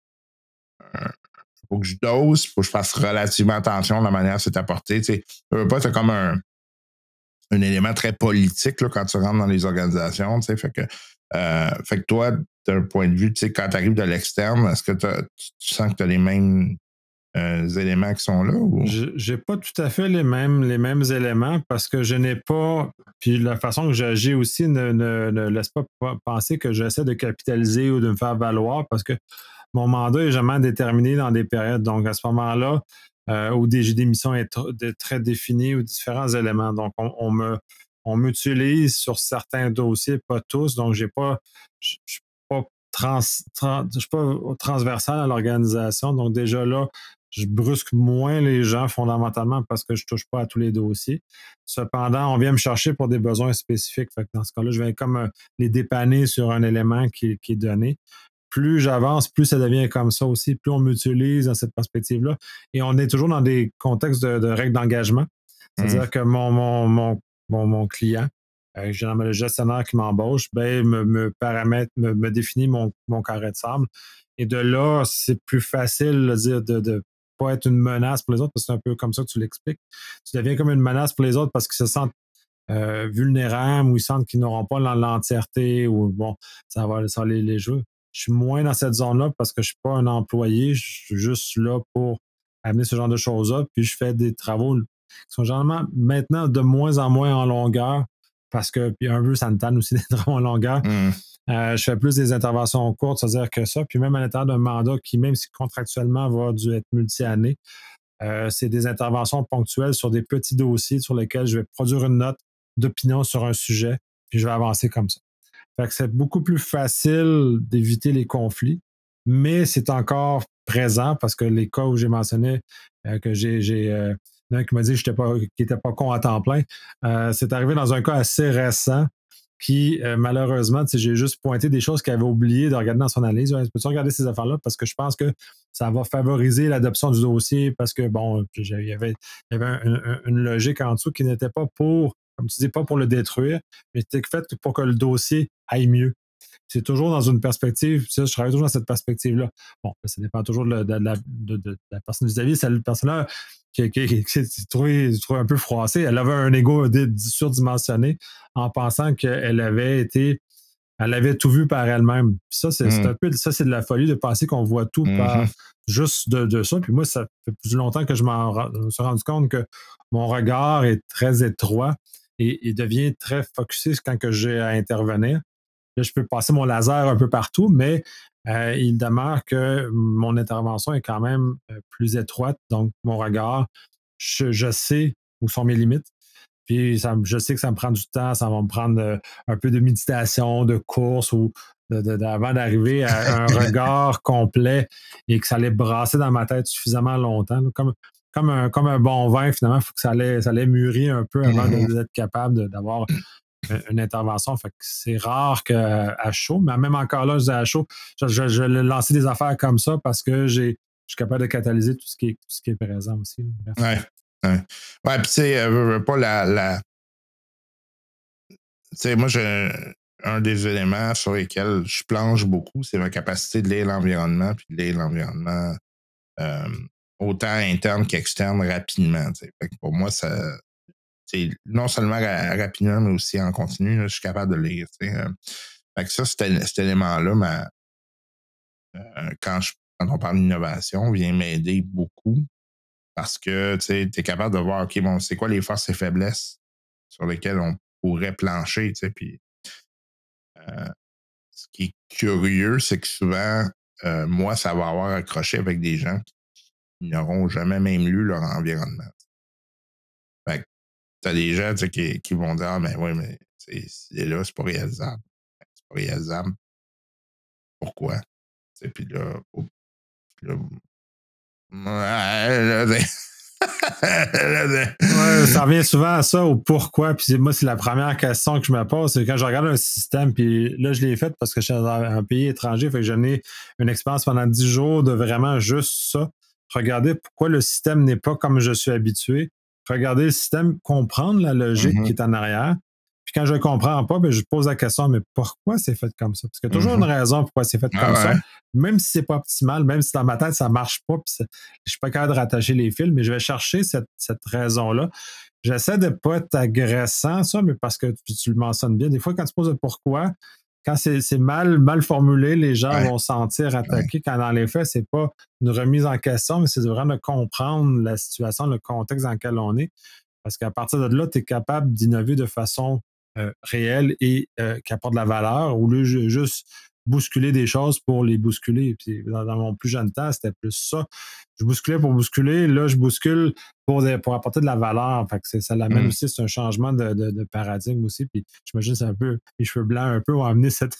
faut que je dose, faut que je fasse relativement attention à la manière dont c'est apporté. Tu veux pas, c'est comme un élément très politique là, quand tu rentres dans les organisations. Fait que toi, d'un point de vue, quand tu arrives de l'externe, est-ce que tu sens que tu as les mêmes éléments qui sont là? Ou? J'ai pas tout à fait les mêmes éléments parce que je n'ai pas. Puis la façon que j'agis aussi ne laisse pas penser que j'essaie de capitaliser ou de me faire valoir parce que mon mandat est jamais déterminé dans des périodes. Donc à ce moment-là, où j'ai des missions très définies ou différents éléments. Donc on m'utilise sur certains dossiers, pas tous. Donc je suis pas je suis pas transversal à l'organisation. Donc déjà là, je brusque moins les gens fondamentalement parce que je touche pas à tous les dossiers. Cependant, on vient me chercher pour des besoins spécifiques. Fait que dans ce cas-là, je viens comme les dépanner sur un élément qui est donné. Plus j'avance, plus ça devient comme ça aussi, plus on m'utilise dans cette perspective-là. Et on est toujours dans des contextes de règles d'engagement. C'est-à-dire que mon client, généralement le gestionnaire qui m'embauche, ben, me paramètre, me définit mon carré de sable. Et de là, c'est plus facile de dire de pas être une menace pour les autres, parce que c'est un peu comme ça que tu l'expliques. Tu deviens comme une menace pour les autres parce qu'ils se sentent vulnérables ou ils sentent qu'ils n'auront pas l'entièreté ou bon, ça va les jouer. Je suis moins dans cette zone-là parce que je ne suis pas un employé, je suis juste là pour amener ce genre de choses-là. Puis je fais des travaux qui sont généralement maintenant de moins en moins en longueur parce que, puis un peu, ça me tanne aussi des travaux en longueur. Mm. Je fais plus des interventions courtes, c'est-à-dire que ça. Puis même à l'intérieur d'un mandat qui, même si contractuellement va dû être multi-année, c'est des interventions ponctuelles sur des petits dossiers sur lesquels je vais produire une note d'opinion sur un sujet, puis je vais avancer comme ça. Fait que c'est beaucoup plus facile d'éviter les conflits, mais c'est encore présent parce que les cas où j'ai mentionné que j'ai un qui m'a dit qu'il n'était pas con à temps plein, c'est arrivé dans un cas assez récent qui, malheureusement, j'ai juste pointé des choses qu'il avait oublié de regarder dans son analyse. Ouais, peux-tu regarder ces affaires-là? Parce que je pense que ça va favoriser l'adoption du dossier parce que, bon, il y avait une logique en dessous qui n'était pas pour, comme tu dis, pas pour le détruire, mais c'était fait pour que le dossier aille mieux. C'est toujours dans une perspective, je travaille toujours dans cette perspective-là. Bon, ça dépend toujours de la personne vis-à-vis. Cette personne-là qui s'est trouvée un peu froissée, elle avait un ego surdimensionné en pensant elle avait tout vu par elle-même. Puis ça, c'est un peu, ça, c'est de la folie de penser qu'on voit tout par juste de ça. Puis moi, ça fait plus longtemps que je me suis rendu compte que mon regard est très étroit et devient très focusé quand que j'ai à intervenir. Là, je peux passer mon laser un peu partout, mais il demeure que mon intervention est quand même plus étroite. Donc, mon regard, je sais où sont mes limites. Puis, je sais que ça me prend du temps, ça va me prendre un peu de méditation, de course ou avant d'arriver à un regard complet et que ça allait brasser dans ma tête suffisamment longtemps. Là, comme un bon vin, finalement, il faut que ça allait mûrir un peu avant d'être capable d'avoir une intervention. Fait que c'est rare qu'à chaud, mais même encore là, je dis à chaud, je vais lancer des affaires comme ça parce que je suis capable de catalyser tout ce qui est présent aussi. Merci. Ouais. Ouais, puis tu sais, pas tu sais, moi, j'ai un des éléments sur lesquels je planche beaucoup, c'est ma capacité de lire l'environnement, puis de lire l'environnement autant interne qu'externe rapidement. Fait que pour moi, ça, non seulement rapidement, mais aussi en continu, là, je suis capable de lire. Fait que ça, cet élément-là, quand on parle d'innovation, vient m'aider beaucoup parce que tu es capable de voir, OK, bon, c'est quoi les forces et faiblesses sur lesquelles on pourrait plancher. Puis ce qui est curieux, c'est que souvent, moi, ça va avoir accroché avec des gens qui n'auront jamais même lu leur environnement. Fait que t'as des gens qui vont dire, ah, ben oui, mais là, c'est pas réalisable. C'est pas réalisable. Pourquoi? Puis là, là, Ouais, ça revient souvent à ça, au pourquoi. Puis moi, c'est la première question que je me pose. C'est quand je regarde un système, puis là, je l'ai fait parce que je suis dans un pays étranger, fait que j'en ai une expérience pendant 10 jours de vraiment juste ça. Regarder pourquoi le système n'est pas comme je suis habitué. Regarder le système, comprendre la logique qui est en arrière. Puis quand je ne comprends pas, ben, je pose la question, mais pourquoi c'est fait comme ça? Parce qu'il y a toujours une raison pourquoi c'est fait comme ça. Même si c'est pas optimal, même si dans ma tête, ça marche pas, puis je suis pas capable de rattacher les fils, mais je vais chercher cette raison-là. J'essaie de pas être agressant, ça, mais parce que tu le mentionnes bien. Des fois, quand tu poses le pourquoi, quand c'est mal formulé, les gens vont se sentir attaqués, quand dans les faits, c'est pas une remise en question, mais c'est vraiment de comprendre la situation, le contexte dans lequel on est. Parce qu'à partir de là, tu es capable d'innover de façon réelle et qui apporte de la valeur, au lieu de juste bousculer des choses pour les bousculer. Puis dans mon plus jeune temps, c'était plus ça. Je bousculais pour bousculer. Là, je bouscule pour apporter de la valeur. Fait que ça l'amène aussi, c'est un changement de paradigme aussi. Puis j'imagine que c'est un peu, les cheveux blancs un peu ont amené cet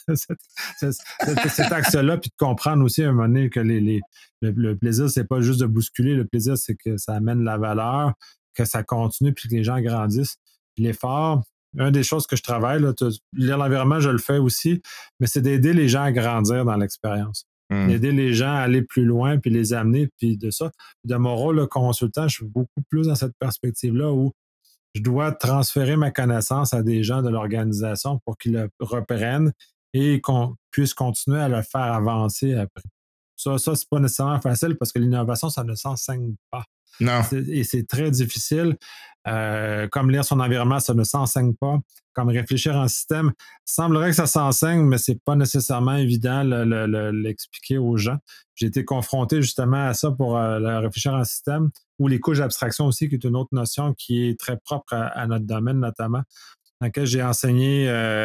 axe-là, puis de comprendre aussi à un moment donné que le plaisir, c'est pas juste de bousculer. Le plaisir, c'est que ça amène de la valeur, que ça continue, puis que les gens grandissent. Puis l'effort, une des choses que je travaille, là, lire l'environnement, je le fais aussi, mais c'est d'aider les gens à grandir dans l'expérience. D'aider les gens à aller plus loin, puis les amener, puis de ça. De mon rôle de consultant, je suis beaucoup plus dans cette perspective-là où je dois transférer ma connaissance à des gens de l'organisation pour qu'ils le reprennent et qu'on puisse continuer à le faire avancer après. Ça, c'est pas nécessairement facile parce que l'innovation, ça ne s'enseigne pas. Non. Et c'est très difficile. Comme lire son environnement, ça ne s'enseigne pas. Comme réfléchir en système, semblerait que ça s'enseigne, mais c'est pas nécessairement évident l'expliquer aux gens. J'ai été confronté justement à ça pour réfléchir en système, ou les couches d'abstraction aussi, qui est une autre notion qui est très propre à notre domaine notamment, dans lequel j'ai enseigné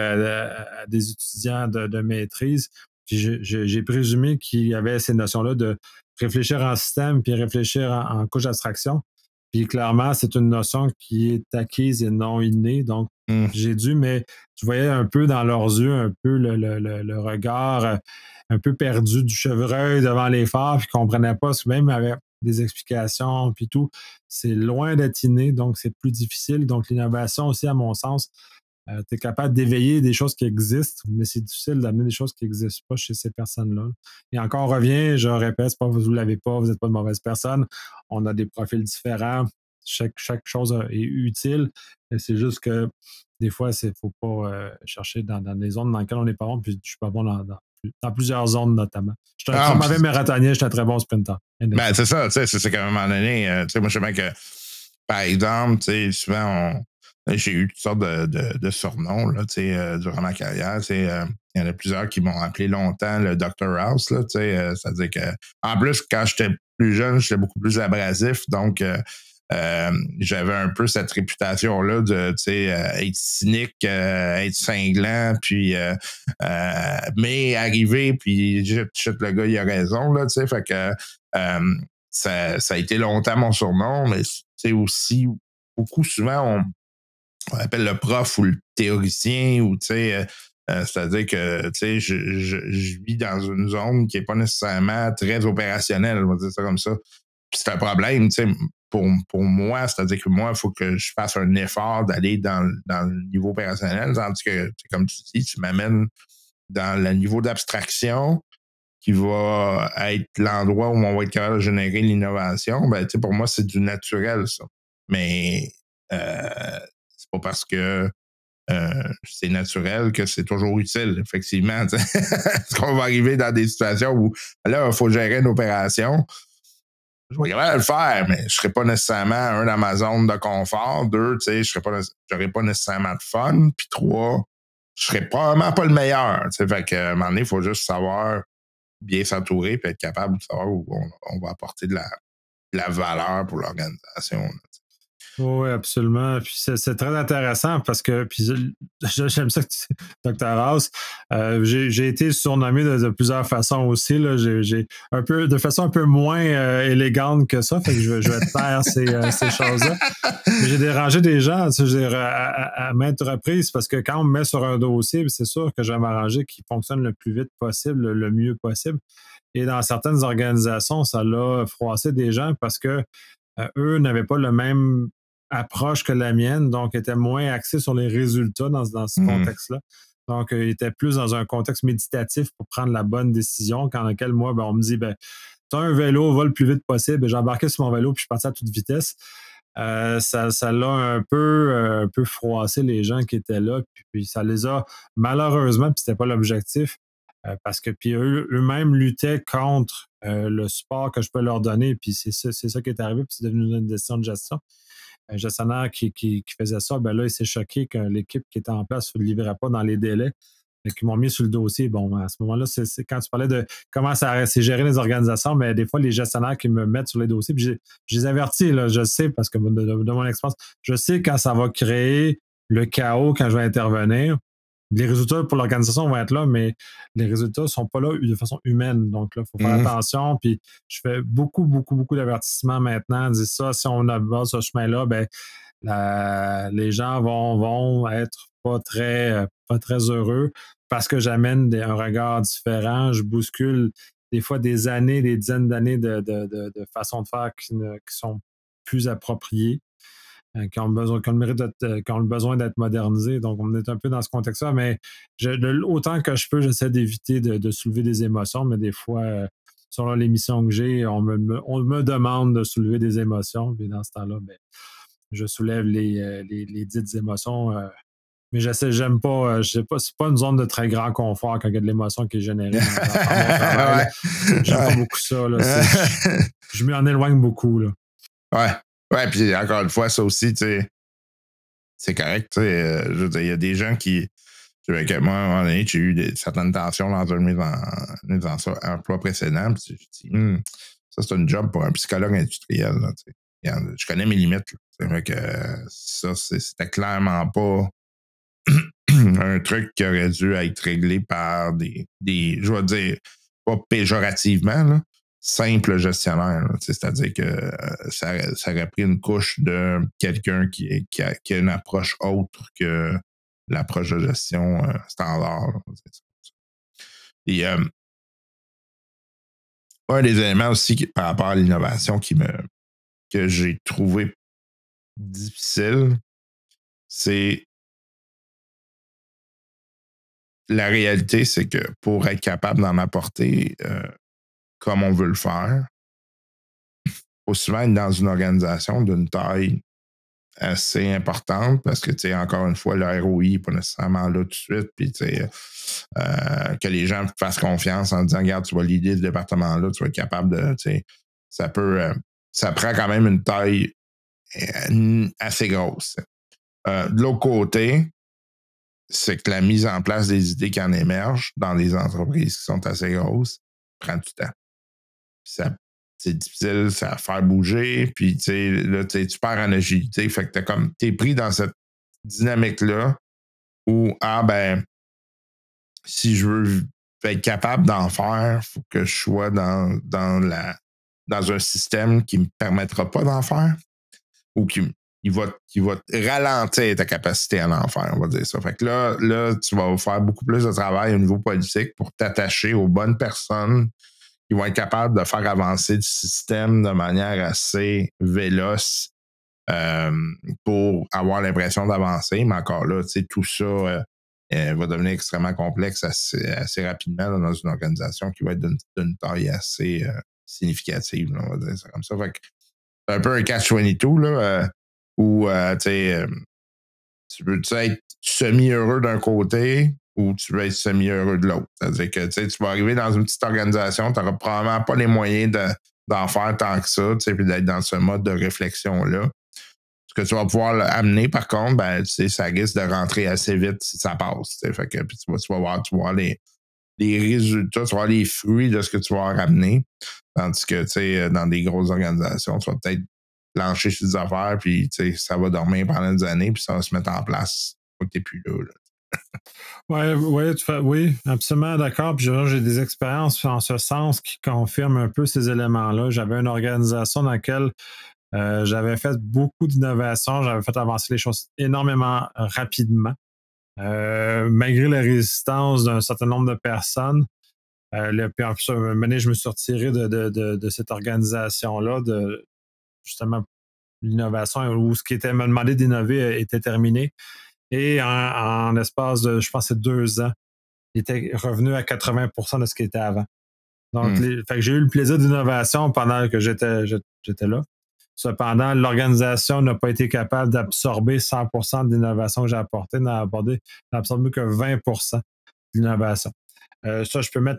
à des étudiants de maîtrise. Puis j'ai présumé qu'il y avait ces notions-là de réfléchir en système puis réfléchir en couche d'abstraction. Puis clairement, c'est une notion qui est acquise et non innée. Donc, j'ai dû, mais tu voyais un peu dans leurs yeux, un peu le regard un peu perdu du chevreuil devant les phares, puis ne comprenaient pas, même avec des explications, puis tout. C'est loin d'être inné, donc c'est plus difficile. Donc, l'innovation aussi, à mon sens, tu es capable d'éveiller des choses qui existent, mais c'est difficile d'amener des choses qui n'existent pas chez ces personnes-là. Et encore, on revient, je répète, c'est pas vous ne l'avez pas, vous n'êtes pas de mauvaise personne. On a des profils différents. Chaque chose est utile. Et c'est juste que des fois, il ne faut pas chercher dans des zones dans lesquelles on n'est pas bon. Puis je ne suis pas bon dans plusieurs zones, notamment. Je suis un très mauvais marathonnier, je suis un très bon sprinter. Ben, c'est ça, c'est qu'à un moment donné, moi, je sais bien que, par exemple, souvent, j'ai eu toutes sortes de surnoms là, durant ma carrière. Il y en a plusieurs qui m'ont appelé longtemps le Dr. House. C'est-à-dire que, en plus, quand j'étais plus jeune, j'étais beaucoup plus abrasif. Donc, j'avais un peu cette réputation-là de être cynique, être cinglant, puis mais arriver, puis le gars, il a raison. Là, fait que ça a été longtemps mon surnom, mais c'est aussi beaucoup souvent on appelle le prof ou le théoricien ou c'est-à-dire que je vis dans une zone qui n'est pas nécessairement très opérationnelle, on va dire ça comme ça. Puis c'est un problème, pour moi, c'est-à-dire que moi, il faut que je fasse un effort d'aller dans le niveau opérationnel, tandis que, comme tu dis, tu m'amènes dans le niveau d'abstraction qui va être l'endroit où on va être capable de générer l'innovation. Ben, pour moi, c'est du naturel, ça. Mais c'est pas parce que c'est naturel que c'est toujours utile, effectivement. Est-ce qu'on va arriver dans des situations où là, il faut gérer une opération? je vais capable de le faire, mais je ne serai pas nécessairement, un, dans ma zone de confort, deux, tu sais, je n'aurai pas nécessairement de fun, puis trois, je serai probablement pas le meilleur. Tu sais, fait qu'à un moment donné, il faut juste savoir bien s'entourer puis être capable de savoir où on va apporter de la valeur pour l'organisation. Là. Oui, absolument. Puis c'est très intéressant parce que puis j'aime ça que Dr. House. J'ai été surnommé de plusieurs façons aussi. Là. J'ai un peu de façon un peu moins élégante que ça. Fait que je vais taire ces choses-là. Mais j'ai dérangé des gens, tu sais, je veux dire, à maintes reprises parce que quand on me met sur un dossier, c'est sûr que je vais m'arranger qu'il fonctionne le plus vite possible, le mieux possible. Et dans certaines organisations, ça l'a froissé des gens parce que eux n'avaient pas le même approche que la mienne, donc étaient moins axés sur les résultats dans ce contexte-là. Donc, ils étaient plus dans un contexte méditatif pour prendre la bonne décision, quand lequel moi, ben, on me dit, ben, tu as un vélo, va le plus vite possible. Et j'ai embarqué sur mon vélo, puis je partais à toute vitesse. Ça l'a un peu froissé les gens qui étaient là, puis ça les a malheureusement, puis c'était pas l'objectif, parce que puis eux-mêmes luttaient contre le support que je peux leur donner, puis c'est ça qui est arrivé, puis c'est devenu une décision de gestion. Un gestionnaire qui faisait ça, ben là, il s'est choqué que l'équipe qui était en place ne le livrait pas dans les délais. Qui m'ont mis sur le dossier. Bon, à ce moment-là, c'est quand tu parlais de comment c'est gérer les organisations, mais des fois, les gestionnaires qui me mettent sur les dossiers, puis je les avertis, là, je sais, parce que de mon expérience, je sais quand ça va créer le chaos quand je vais intervenir. Les résultats pour l'organisation vont être là, mais les résultats ne sont pas là de façon humaine. Donc là, il faut faire attention. Puis je fais beaucoup, beaucoup, beaucoup d'avertissements maintenant. Dis ça, si on aborde ce chemin-là, ben, les gens vont être pas très heureux parce que j'amène un regard différent. Je bouscule des fois des années, des dizaines d'années de façons de faire qui sont plus appropriées. Qui ont le besoin d'être modernisés. Donc, on est un peu dans ce contexte-là, mais autant que je peux, j'essaie d'éviter de soulever des émotions, mais des fois, selon l'émission que j'ai, on me demande de soulever des émotions, puis dans ce temps-là, ben, je soulève les dites émotions. Mais j'aime pas, je sais pas, c'est pas une zone de très grand confort quand il y a de l'émotion qui est générée par mon travail. J'aime pas beaucoup ça. Là, je m'en éloigne beaucoup. Là. Ouais. Ouais, puis encore une fois, ça aussi, tu sais, c'est correct. Tu sais, je veux dire, il y a des gens qui. Avec moi, à un moment donné, j'ai eu certaines tensions dans un de mes emplois précédents. Puis je dis, ça, c'est un job pour un psychologue industriel. Là, tu sais. Je connais mes limites. Là, fait que ça, c'était clairement pas un truc qui aurait dû être réglé par des je vais dire, pas péjorativement, là, simples gestionnaires. C'est-à-dire que ça aurait pris une couche de quelqu'un qui a une approche autre que l'approche de gestion standard. Là, et un des éléments aussi par rapport à l'innovation que j'ai trouvé difficile, c'est la réalité, c'est que pour être capable d'en apporter comme on veut le faire, il faut souvent être dans une organisation d'une taille assez importante parce que, tu sais, encore une fois, le ROI n'est pas nécessairement là tout de suite. Puis, tu sais, que les gens fassent confiance en disant, regarde, tu vas l'idée ce département-là, tu vas être capable de, tu sais, ça prend quand même une taille assez grosse. De l'autre côté, c'est que la mise en place des idées qui en émergent dans les entreprises qui sont assez grosses prend du temps. C'est difficile, ça va faire bouger, puis là, tu perds en agilité. Fait que t'es pris dans cette dynamique-là où, si je veux être capable d'en faire, il faut que je sois dans un système qui ne me permettra pas d'en faire ou qui va ralentir ta capacité à en faire, on va dire ça. Fait que là, tu vas faire beaucoup plus de travail au niveau politique pour t'attacher aux bonnes personnes qui vont être capables de faire avancer le système de manière assez véloce pour avoir l'impression d'avancer. Mais encore là, tout ça va devenir extrêmement complexe assez rapidement là, dans une organisation qui va être d'une taille assez significative, là, on va dire ça comme ça. Fait que c'est un peu un catch-22 là, où tu veux être semi-heureux d'un côté ou tu veux être semi-heureux de l'autre. C'est-à-dire que tu vas arriver dans une petite organisation, tu n'auras probablement pas les moyens d'en faire tant que ça, puis d'être dans ce mode de réflexion-là. Ce que tu vas pouvoir amener, par contre, ben, ça risque de rentrer assez vite si ça passe. Fait que, puis tu vas voir les résultats, tu vas voir les fruits de ce que tu vas ramener. Tandis que, dans des grosses organisations, tu vas peut-être plancher sur des affaires, puis ça va dormir pendant des années, puis ça va se mettre en place. Faut que tu n'es plus là. Oui, absolument d'accord. Puis j'ai des expériences en ce sens qui confirment un peu ces éléments-là. J'avais une organisation dans laquelle j'avais fait beaucoup d'innovations, j'avais fait avancer les choses énormément rapidement. Malgré la résistance d'un certain nombre de personnes, puis en plus, un moment donné, je me suis retiré de cette organisation-là, de justement l'innovation, où ce qui était me demander d'innover était terminé. Et en espace de, je pense, c'est 2 ans, il était revenu à 80% de ce qu'il était avant. Donc, fait que j'ai eu le plaisir d'innovation pendant que j'étais là. Cependant, l'organisation n'a pas été capable d'absorber 100% de l'innovation que j'ai apportée, n'a absorbé que 20% de l'innovation. Ça, je peux mettre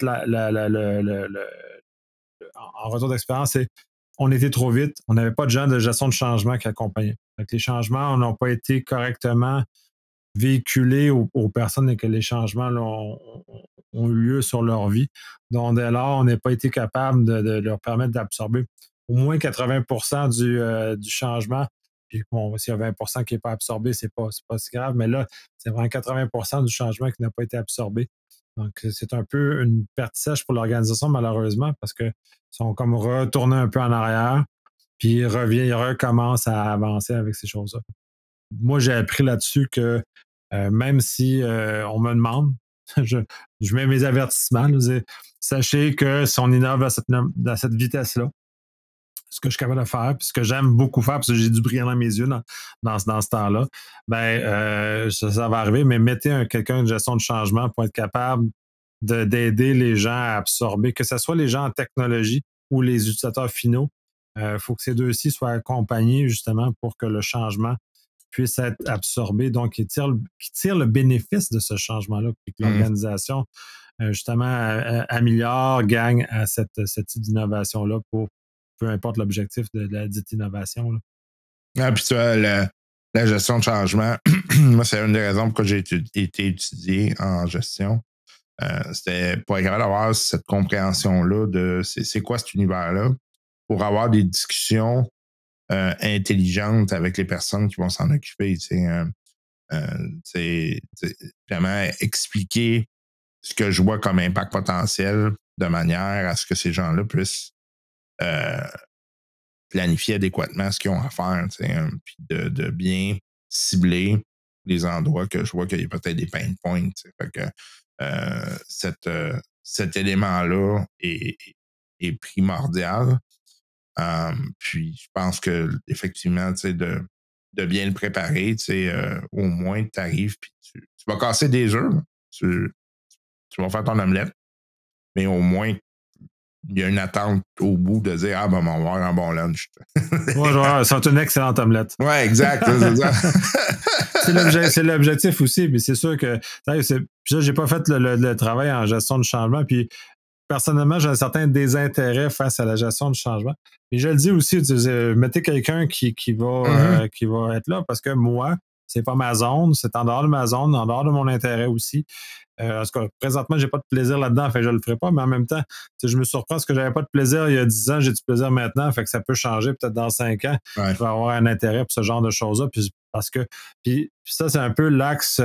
en retour d'expérience, c'est on était trop vite, on n'avait pas de gens de gestion de changement qui accompagnaient. Donc, les changements n'ont pas été correctement véhiculés aux personnes et que les changements là, ont eu lieu sur leur vie. Donc, dès lors, on n'a pas été capable de leur permettre d'absorber au moins 80% du changement. Puis, bon, s'il y a 20% qui n'est pas absorbé, c'est pas si grave. Mais là, c'est vraiment 80% du changement qui n'a pas été absorbé. Donc, c'est un peu une perte sèche pour l'organisation, malheureusement, parce qu'ils sont comme retournés un peu en arrière, puis ils recommencent à avancer avec ces choses-là. Moi, j'ai appris là-dessus que même si on me demande, je, je mets mes avertissements. Là, sachez que si on innove à cette vitesse-là, ce que je suis capable de faire, puis ce que j'aime beaucoup faire, parce que j'ai du brillant dans mes yeux dans ce temps-là, ben, ça va arriver, mais mettez quelqu'un de gestion de changement pour être capable d'aider les gens à absorber, que ce soit les gens en technologie ou les utilisateurs finaux. Il faut que ces deux-ci soient accompagnés justement pour que le changement puisse être absorbé, donc qui tire le bénéfice de ce changement-là, puis que l'organisation, justement, améliore, gagne à ce type d'innovation-là pour peu importe l'objectif de la dite innovation. Là. Ah, puis tu vois, la gestion de changement, moi, c'est une des raisons pourquoi j'ai été étudié en gestion. C'était pour être capable d'avoir cette compréhension-là de c'est quoi cet univers-là, pour avoir des discussions intelligentes avec les personnes qui vont s'en occuper. Vraiment expliquer ce que je vois comme impact potentiel de manière à ce que ces gens-là puissent planifier adéquatement ce qu'ils ont à faire, puis de bien cibler les endroits que je vois qu'il y a peut-être des pain points. Fait que cet élément-là est primordial. Puis je pense que effectivement, de bien le préparer, au moins tu arrives puis tu vas casser des œufs. Tu vas faire ton omelette, mais au moins il y a une attente au bout de dire ah ben on va avoir un bon lunch. Ouais, c'est une excellente omelette. Ouais, exact. C'est l'objectif aussi, mais c'est sûr que j'ai pas fait le travail en gestion de changement, puis personnellement, j'ai un certain désintérêt face à la gestion du changement. Et je le dis aussi, mettez quelqu'un qui va être là parce que moi, c'est pas ma zone, c'est en dehors de ma zone, en dehors de mon intérêt aussi. Parce que présentement, j'ai pas de plaisir là-dedans, fait que je le ferai pas, mais en même temps, je me surprends parce que j'avais pas de plaisir il y a 10 ans, j'ai du plaisir maintenant, fait que ça peut changer peut-être dans 5 ans. Ouais. Je vais avoir un intérêt pour ce genre de choses-là. Puis ça, c'est un peu l'axe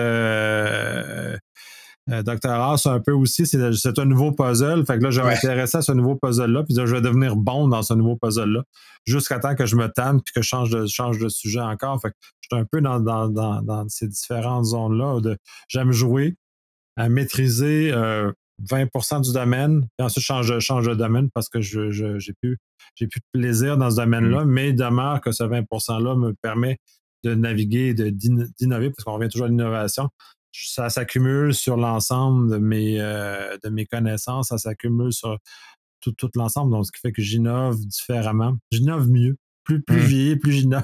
Dr. House, un peu aussi, c'est un nouveau puzzle. Fait que là, je vais m'intéresser à ce nouveau puzzle-là, puis là, je vais devenir bon dans ce nouveau puzzle-là, jusqu'à temps que je me tanne puis que je change de sujet encore. Fait que je suis un peu dans ces différentes zones-là. J'aime jouer, à maîtriser 20% du domaine, puis ensuite je change de domaine parce que j'ai plus de plaisir dans ce domaine-là, mais il demeure que ce 20%-là me permet de naviguer, d'innover, parce qu'on revient toujours à l'innovation. Ça s'accumule sur l'ensemble de mes connaissances, ça s'accumule sur tout l'ensemble, donc ce qui fait que j'innove différemment. J'innove mieux plus vieilli, plus Gina.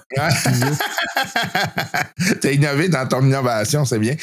T'as innové dans ton innovation, c'est bien.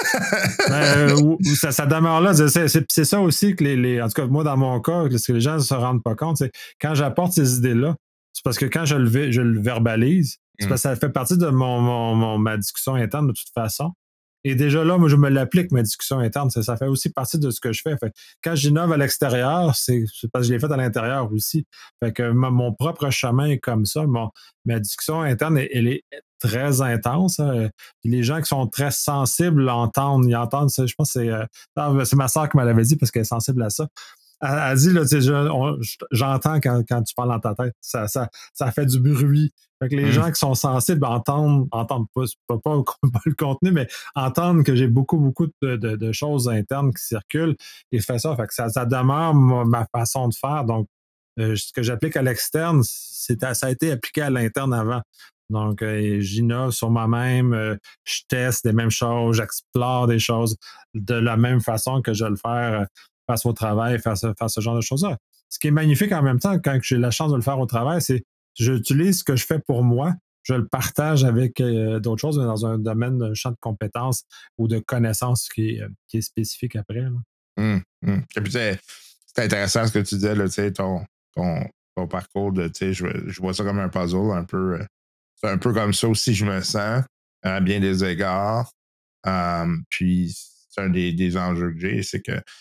Ça demeure là. C'est ça aussi que en tout cas, moi, dans mon cas, ce que les gens ne se rendent pas compte, c'est quand j'apporte ces idées-là, c'est parce que quand je le verbalise, c'est parce que ça fait partie de ma discussion interne de toute façon. Et déjà là, moi, je me l'applique, ma discussion interne. Ça fait aussi partie de ce que je fais. Quand j'innove à l'extérieur, c'est parce que je l'ai fait à l'intérieur aussi. Fait que mon propre chemin est comme ça. Ma discussion interne, elle est très intense. Hein. Les gens qui sont très sensibles l'entendent. Ils entendent ça. Je pense que c'est ma soeur qui me l'avait dit parce qu'elle est sensible à ça. Elle dit, là, j'entends quand tu parles dans ta tête. Ça fait du bruit. Fait que les gens qui sont sensibles entendent pas le contenu, mais entendent que j'ai beaucoup de choses internes qui circulent et fait ça. Fait que ça demeure ma façon de faire. Donc, ce que j'applique à l'externe, ça a été appliqué à l'interne avant. Donc, j'innove sur moi-même, je teste les mêmes choses, j'explore des choses de la même façon que je vais le faire face au travail, faire ce genre de choses-là. Ce qui est magnifique en même temps, quand j'ai la chance de le faire au travail, c'est que j'utilise ce que je fais pour moi, je le partage avec d'autres choses, mais dans un domaine, un champ de compétences ou de connaissances qui est spécifique après. Et puis, c'est intéressant ce que tu disais, là, ton parcours, je vois ça comme un puzzle, un peu. C'est un peu comme ça aussi, je me sens, à bien des égards. Puis, c'est un des enjeux que j'ai, c'est que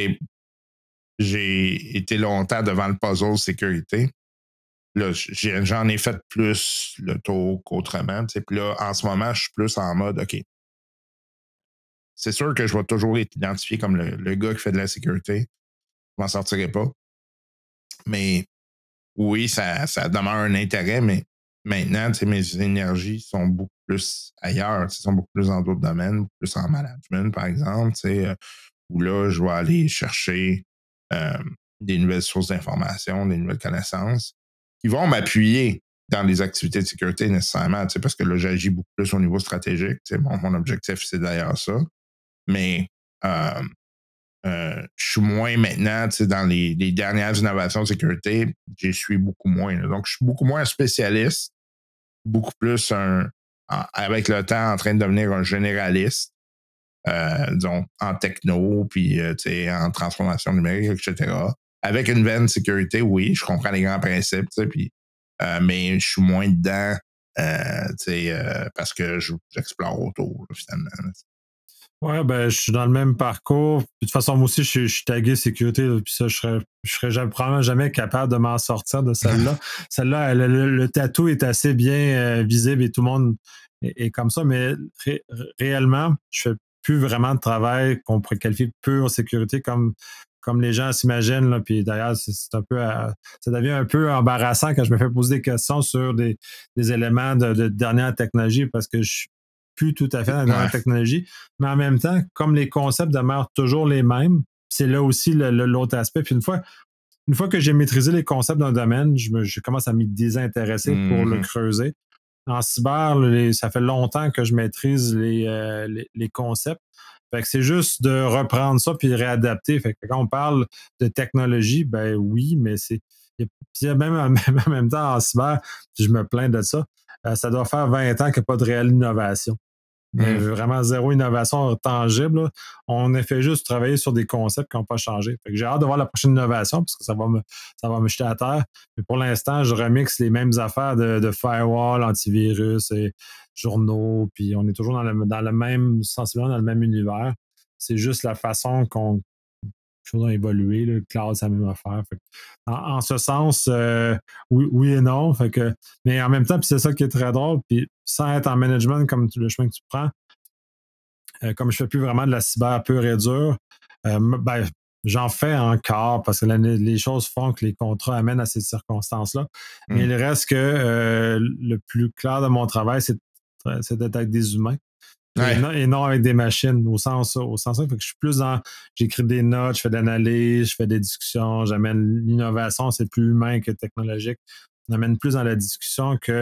j'ai été longtemps devant le puzzle sécurité. Là, j'en ai fait plus le tour qu'autrement. Puis là, en ce moment, je suis plus en mode, OK, c'est sûr que je vais toujours être identifié comme le gars qui fait de la sécurité. Je m'en sortirai pas. Mais oui, ça demeure un intérêt, mais maintenant, mes énergies sont beaucoup plus ailleurs, sont beaucoup plus dans d'autres domaines, beaucoup plus en management, par exemple, où là, je vais aller chercher des nouvelles sources d'informations, des nouvelles connaissances qui vont m'appuyer dans les activités de sécurité nécessairement, parce que là, j'agis beaucoup plus au niveau stratégique. Mon objectif, c'est d'ailleurs ça. Mais je suis moins maintenant, dans les dernières innovations de sécurité, je suis beaucoup moins. Là. Donc, je suis beaucoup moins un spécialiste, beaucoup plus avec le temps, en train de devenir un généraliste, disons, en techno, puis en transformation numérique, etc. Avec une veine sécurité, oui, je comprends les grands principes, puis, mais je suis moins dedans, parce que j'explore autour, là, finalement. Ouais, ben, je suis dans le même parcours. Puis, de toute façon, moi aussi, je suis tagué sécurité. Là, puis ça, je serais probablement jamais capable de m'en sortir de celle-là. Celle-là, le tatou est assez bien visible et tout le monde est comme ça. Mais réellement, je fais plus vraiment de travail qu'on pourrait qualifier de pure sécurité comme les gens s'imaginent. Là. Puis d'ailleurs, c'est un peu ça devient un peu embarrassant quand je me fais poser des questions sur des éléments de dernière technologie parce que je suis plus tout à fait dans la technologie, mais en même temps, comme les concepts demeurent toujours les mêmes, c'est là aussi l'autre aspect. Puis une fois que j'ai maîtrisé les concepts d'un domaine, je commence à m'y désintéresser pour le creuser. En cyber, ça fait longtemps que je maîtrise les concepts. Fait que c'est juste de reprendre ça puis de réadapter. Fait que quand on parle de technologie, ben oui, mais même en même temps en cyber, je me plains de ça. Ça doit faire 20 ans qu'il n'y a pas de réelle innovation. Mais vraiment zéro innovation tangible. Là. On a fait juste travailler sur des concepts qui n'ont pas changé. Fait que j'ai hâte de voir la prochaine innovation parce que ça va me jeter à terre. Mais pour l'instant, je remixe les mêmes affaires de firewall, antivirus et journaux. Puis on est toujours dans le même, sensiblement dans le même univers. C'est juste la façon qu'on choses ont évolué. Le cloud, c'est la même affaire. Fait que, en ce sens, oui et non. Fait que, mais en même temps, puis c'est ça qui est très drôle. Puis sans être en management comme le chemin que tu prends, comme je fais plus vraiment de la cyber pure et dure, ben, j'en fais encore parce que les choses font que les contrats amènent à ces circonstances-là. Mais il reste que le plus clair de mon travail, c'est d'être avec des humains. Et non avec des machines, au sens fait que je suis plus dans. J'écris des notes, je fais de l'analyse, je fais des discussions, j'amène l'innovation, c'est plus humain que technologique. On amène plus dans la discussion que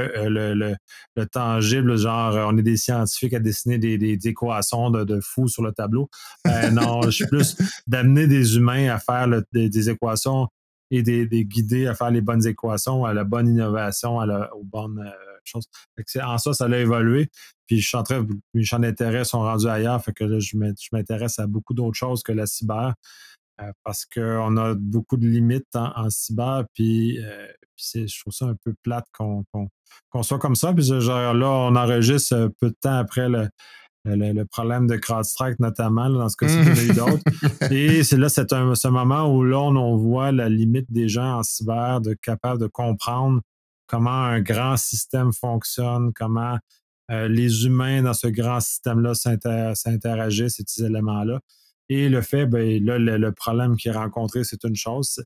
le tangible, genre on est des scientifiques à dessiner des équations de fous sur le tableau. Non, je suis plus d'amener des humains à faire des équations et des guider à faire les bonnes équations, à la bonne innovation, aux bonnes choses. Fait que en ça l'a évolué. Puis mes champs d'intérêt sont rendus ailleurs. Fait que là, je m'intéresse à beaucoup d'autres choses que la cyber. Parce qu'on a beaucoup de limites en cyber, puis je trouve ça un peu plate qu'on soit comme ça. Puis genre, là, on enregistre peu de temps après le problème de CrowdStrike, notamment, là, dans ce cas-ci, il y en a eu d'autres. Et c'est là, ce moment où là, on voit la limite des gens en cyber, de capables de comprendre comment un grand système fonctionne, comment les humains dans ce grand système-là s'interagissent, ces éléments-là. Et le fait, ben, là, le problème qui est rencontré, c'est une chose.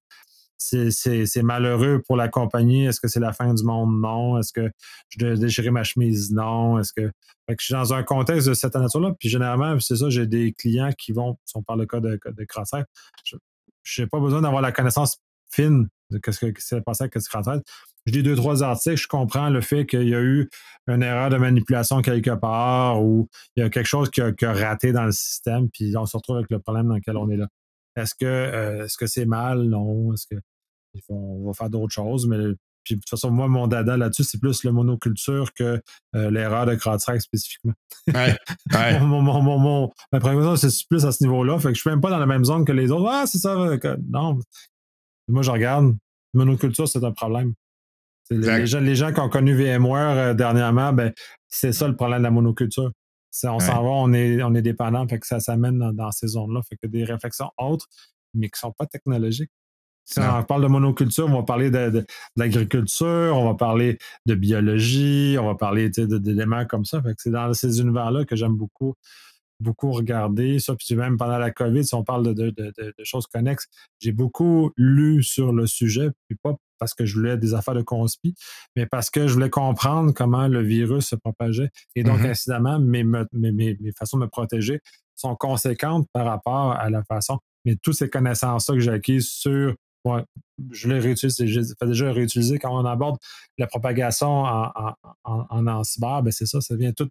C'est malheureux pour la compagnie. Est-ce que c'est la fin du monde? Non. Est-ce que je dois déchirer ma chemise? Non. Fait que je suis dans un contexte de cette nature-là. Puis généralement, c'est ça, j'ai des clients qui vont, si on parle de cas de Crossair, je n'ai pas besoin d'avoir la connaissance fine de ce qui s'est passé avec Crossair. Je lis 2-3 articles, je comprends le fait qu'il y a eu une erreur de manipulation quelque part ou il y a quelque chose qui a raté dans le système, puis on se retrouve avec le problème dans lequel on est là. Est-ce que c'est mal? Non. Est-ce que on va faire d'autres choses, mais puis de toute façon, moi, mon dada là-dessus, c'est plus le monoculture que l'erreur de CrowdStrike spécifiquement. Ouais, ouais. Ma préoccupation, c'est plus à ce niveau-là. Fait que je suis même pas dans la même zone que les autres. Ah, c'est ça. Non. Moi, je regarde. Monoculture, c'est un problème. Les gens qui ont connu VMware dernièrement, ben, c'est ça le problème de la monoculture. On s'en va, on est dépendant, fait que ça s'amène dans ces zones-là. Fait que des réflexions autres, mais qui ne sont pas technologiques. Si on parle de monoculture, on va parler de l'agriculture, on va parler de biologie, on va parler d'éléments comme ça. Fait que c'est dans ces univers-là que j'aime beaucoup regarder ça. Puis même pendant la COVID, si on parle de choses connexes, j'ai beaucoup lu sur le sujet, puis pas parce que je voulais des affaires de conspi, mais parce que je voulais comprendre comment le virus se propageait. Et donc, incidemment, mes façons de me protéger sont conséquentes par rapport à la façon. Mais toutes ces connaissances-là que j'ai acquises sur. Ouais, je l'ai réutilisé, j'ai déjà réutilisé quand on aborde la propagation en cyber, ben c'est ça vient tout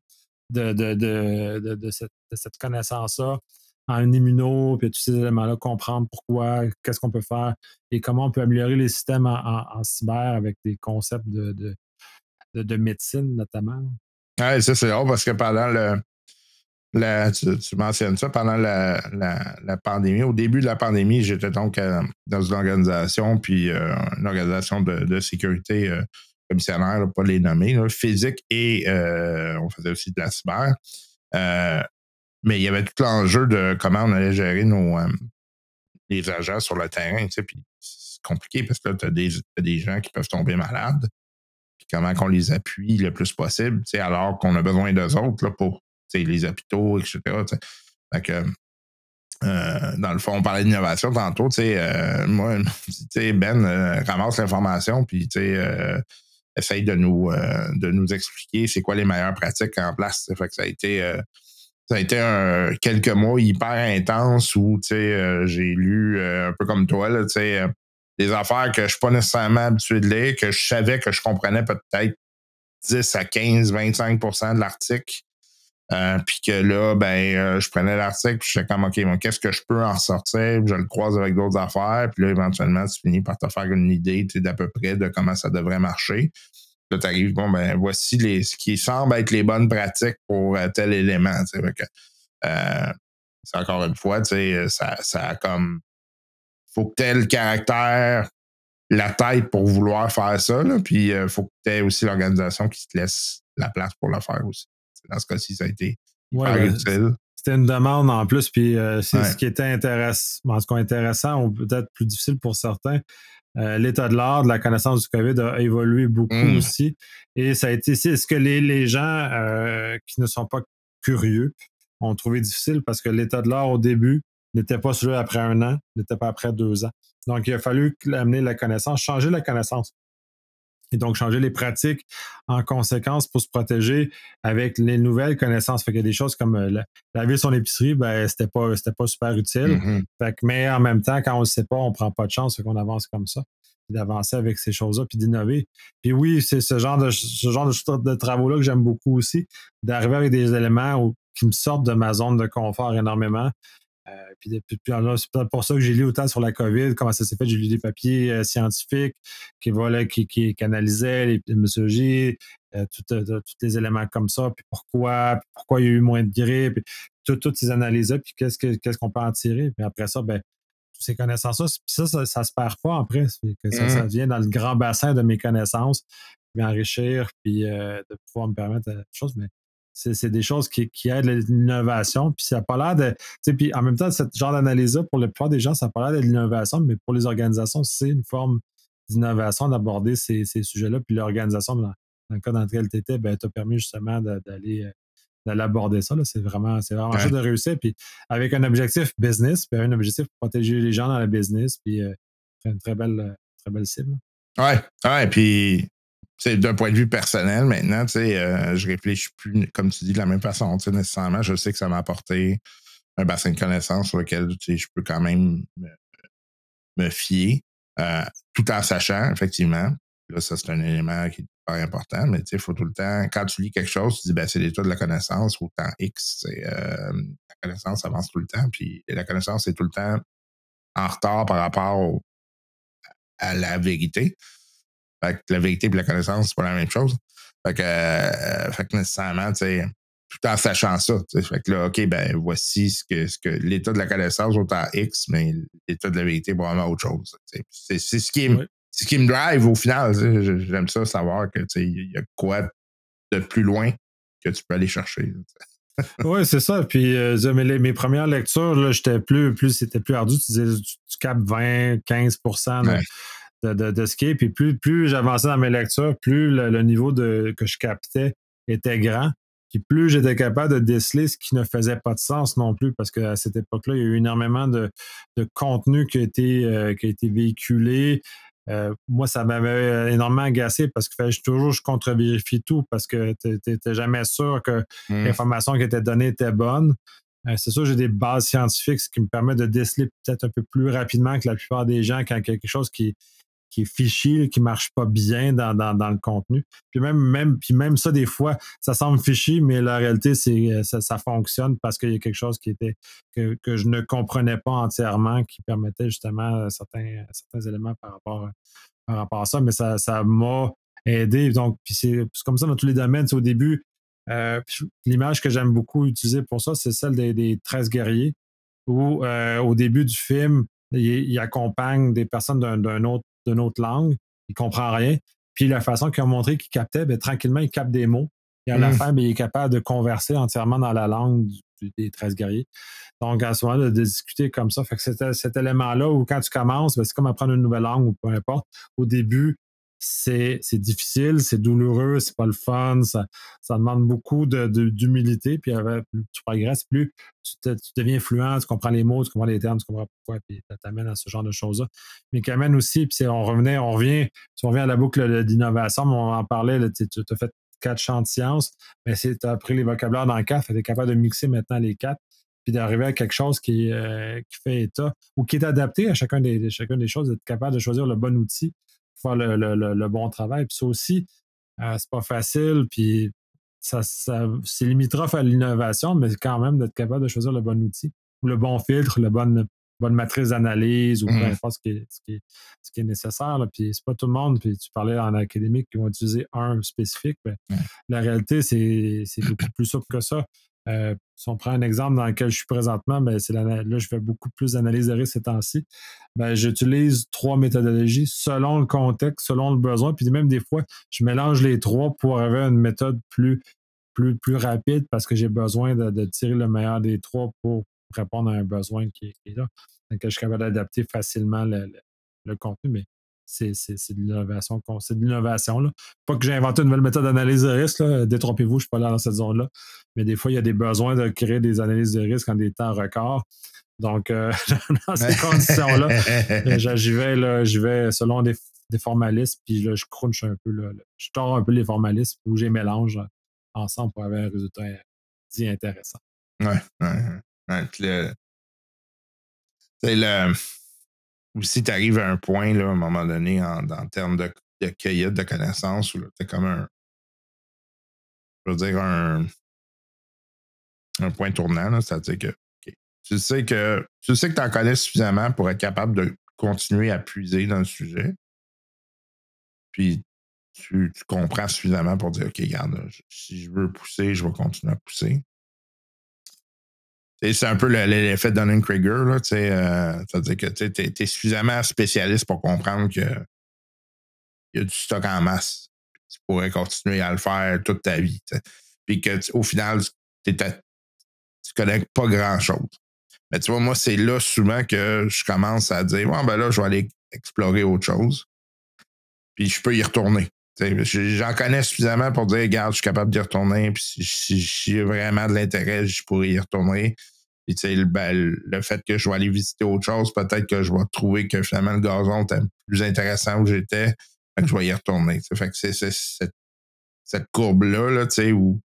de cette connaissance-là en immuno, puis tous ces éléments-là, comprendre pourquoi, qu'est-ce qu'on peut faire et comment on peut améliorer les systèmes en cyber avec des concepts de médecine, notamment. Ouais, ça, c'est drôle parce que pendant tu mentionnes ça, pendant la pandémie, au début de la pandémie, j'étais donc dans une organisation, puis une organisation de sécurité commissionnaire, pas les nommer, là, physique et on faisait aussi de la cyber. Mais il y avait tout l'enjeu de comment on allait gérer les agents sur le terrain, tu sais, puis c'est compliqué parce que là, tu as des gens qui peuvent tomber malades, puis comment qu'on les appuie le plus possible, tu sais, alors qu'on a besoin d'eux autres là, pour les hôpitaux, etc. Fait que, dans le fond, on parlait d'innovation tantôt. Moi, Ben ramasse l'information puis essaye de nous expliquer c'est quoi les meilleures pratiques en place. Fait que ça a été quelques mois hyper intenses où j'ai lu un peu comme toi là, des affaires que je ne suis pas nécessairement habitué de lire, que je savais que je comprenais peut-être 10 à 15, 25% de l'article. Puis que là, je prenais l'article, puis j'étais comme, OK, bon, qu'est-ce que je peux en sortir? Puis je le croise avec d'autres affaires, puis là, éventuellement, tu finis par te faire une idée d'à peu près de comment ça devrait marcher. Là, tu arrives, voici ce qui semble être les bonnes pratiques pour tel élément. Que, c'est encore une fois, ça a comme. Faut que tu aies le caractère, la tête pour vouloir faire ça, là, puis il faut que tu aies aussi l'organisation qui te laisse la place pour le faire aussi. Dans ce cas-ci, ça a été hyper utile. C'était une demande en plus, puis c'est ce qui était intéressant ou peut-être plus difficile pour certains. L'état de l'art de la connaissance du COVID a évolué beaucoup aussi. Et ça a été ce que les gens qui ne sont pas curieux ont trouvé difficile parce que l'état de l'art au début n'était pas celui après 1 an, n'était pas après 2 ans. Donc, il a fallu amener la connaissance, changer la connaissance. Et donc, changer les pratiques en conséquence pour se protéger avec les nouvelles connaissances. Fait qu'il y a des choses comme laver son épicerie, c'était pas super utile. Fait que, mais en même temps, quand on ne le sait pas, on ne prend pas de chance, fait qu'on avance comme ça. Puis d'avancer avec ces choses-là, puis d'innover. Puis oui, c'est ce genre de travaux-là que j'aime beaucoup aussi, d'arriver avec des éléments qui me sortent de ma zone de confort énormément. Puis alors, c'est peut-être pour ça que j'ai lu autant sur la COVID, comment ça s'est fait. J'ai lu des papiers scientifiques qui analysaient les épidémiologies, tous les éléments comme ça, puis pourquoi il y a eu moins de grippe, puis toutes ces analyses-là, puis qu'est-ce qu'on peut en tirer. Puis après ça, ben, toutes ces connaissances-là, ça se perd pas après. Ça vient dans le grand bassin de mes connaissances, puis m'enrichir, puis de pouvoir me permettre des choses, mais c'est des choses qui aident l'innovation, puis ça n'a pas l'air de. Puis en même temps, ce genre d'analyse-là, pour la plupart des gens, ça n'a pas l'air de l'innovation, mais pour les organisations, c'est une forme d'innovation d'aborder ces sujets-là. Puis l'organisation, dans le cas dans lequel tu étais, ben, t'a permis justement d'aller aborder ça. Là. C'est vraiment Ouais. chose de réussir. Puis avec un objectif business, puis un objectif pour protéger les gens dans la business, puis c'est une très belle cible. Ouais, puis d'un point de vue personnel, maintenant, je réfléchis plus, comme tu dis, de la même façon, nécessairement. Je sais que ça m'a apporté un bassin de connaissances sur lequel je peux quand même me fier, tout en sachant, effectivement, là, ça, c'est un élément qui est super important, mais il faut tout le temps, quand tu lis quelque chose, tu dis, ben, c'est l'état de la connaissance au temps X. La connaissance avance tout le temps, puis la connaissance est tout le temps en retard par rapport à la vérité. Fait que la vérité et la connaissance, c'est pas la même chose. Fait que nécessairement, tout en sachant ça, fait que là, OK, ben, voici ce que l'état de la connaissance au temps X, mais l'état de la vérité est probablement autre chose. C'est ce qui Oui. c'est ce qui me drive au final. J'aime ça savoir que il y a quoi de plus loin que tu peux aller chercher. Oui, c'est ça. Puis mes premières lectures, là, c'était plus ardu. Tu captes 20-15% Ouais. de ce qui est. Puis plus j'avançais dans mes lectures, plus le niveau que je captais était grand. Puis plus j'étais capable de déceler ce qui ne faisait pas de sens non plus, parce qu'à cette époque-là, il y a eu énormément de contenu qui a été véhiculé. Moi, ça m'avait énormément agacé parce que je contre-vérifie tout parce que tu n'étais jamais sûr que l'information qui était donnée était bonne. C'est sûr, j'ai des bases scientifiques, ce qui me permet de déceler peut-être un peu plus rapidement que la plupart des gens quand il y a quelque chose qui est fichier, qui ne marche pas bien dans le contenu. Puis même ça, des fois, ça semble fichier, mais la réalité, ça fonctionne parce qu'il y a quelque chose que je ne comprenais pas entièrement qui permettait justement certains éléments par rapport à ça, mais ça m'a aidé. Donc, puis c'est comme ça dans tous les domaines. Au début, l'image que j'aime beaucoup utiliser pour ça, c'est celle des 13 guerriers, où au début du film, il accompagne des personnes d'une autre langue, il ne comprend rien. Puis la façon qu'ils ont montré qu'il captait, ben, tranquillement, il capte des mots. Et à la fin, ben, il est capable de converser entièrement dans la langue des 13 guerriers. Donc, à ce moment-là, de discuter comme ça. Fait que c'était cet élément-là où quand tu commences, ben, c'est comme apprendre une nouvelle langue ou peu importe. Au début, c'est difficile, c'est douloureux, c'est pas le fun, ça demande beaucoup d'humilité. Puis plus tu progresses, plus tu deviens fluent, tu comprends les mots, tu comprends les termes, tu comprends pourquoi, puis ça t'amène à ce genre de choses-là. Mais qui amène aussi, puis on revient, si on revient à la boucle d'innovation, mais on en parlait, là, tu as fait 4 champs de sciences, mais tu as pris les vocabulaires dans le 4, tu es capable de mixer maintenant les 4, puis d'arriver à quelque chose qui fait état ou qui est adapté à chacune des choses, d'être capable de choisir le bon outil pour faire le bon travail. Puis ça aussi, c'est pas facile, puis c'est limitrophe à l'innovation, mais quand même d'être capable de choisir le bon outil ou le bon filtre, la bonne matrice d'analyse ou peu importe ce qui est nécessaire. Là. Puis c'est pas tout le monde, puis tu parlais en académique qui vont utiliser un spécifique. Ben, la réalité, c'est beaucoup plus souple que ça. Si on prend un exemple dans lequel je suis présentement, ben là, je fais beaucoup plus d'analyse de risque ces temps-ci. Ben, j'utilise 3 méthodologies selon le contexte, selon le besoin. Puis même des fois, je mélange les 3 pour avoir une méthode plus rapide parce que j'ai besoin de tirer le meilleur des 3 pour répondre à un besoin qui est là. Donc, je suis capable d'adapter facilement le contenu, mais c'est de l'innovation. C'est de l'innovation. Là. Pas que j'ai inventé une nouvelle méthode d'analyse de risque. Là. Détrompez-vous, je ne suis pas là dans cette zone-là. Mais des fois, il y a des besoins de créer des analyses de risque en des temps records. Donc, dans ces conditions-là, j'y vais selon des formalistes, puis là, je crunch un peu, là, je tords un peu les formalistes, où je les mélange ensemble pour avoir un résultat dit intéressant. Ouais. Puis aussi, tu arrives à un point, là, à un moment donné, en termes de cueillette de connaissances, où tu es comme je veux dire, un point tournant, là, c'est-à-dire que tu sais que tu en connais suffisamment pour être capable de continuer à puiser dans le sujet. Puis tu comprends suffisamment pour dire, OK, regarde, si je veux pousser, je vais continuer à pousser. C'est un peu l'effet Dunning-Kruger, là, c'est-à-dire que tu es suffisamment spécialiste pour comprendre qu'il y a du stock en masse. Tu pourrais continuer à le faire toute ta vie. T'sais. Puis qu'au final, tu connais pas grand-chose. Mais tu vois, moi, c'est là souvent que je commence à dire, bon, ben là, je vais aller explorer autre chose. Puis je peux y retourner. J'en connais suffisamment pour dire, regarde, je suis capable d'y retourner. Puis si j'ai vraiment de l'intérêt, je pourrais y retourner. Puis le fait que je vais aller visiter autre chose, peut-être que je vais trouver que finalement le gazon était plus intéressant où j'étais. Fait que je vais y retourner. T'sais. Fait que c'est cette courbe-là, là, où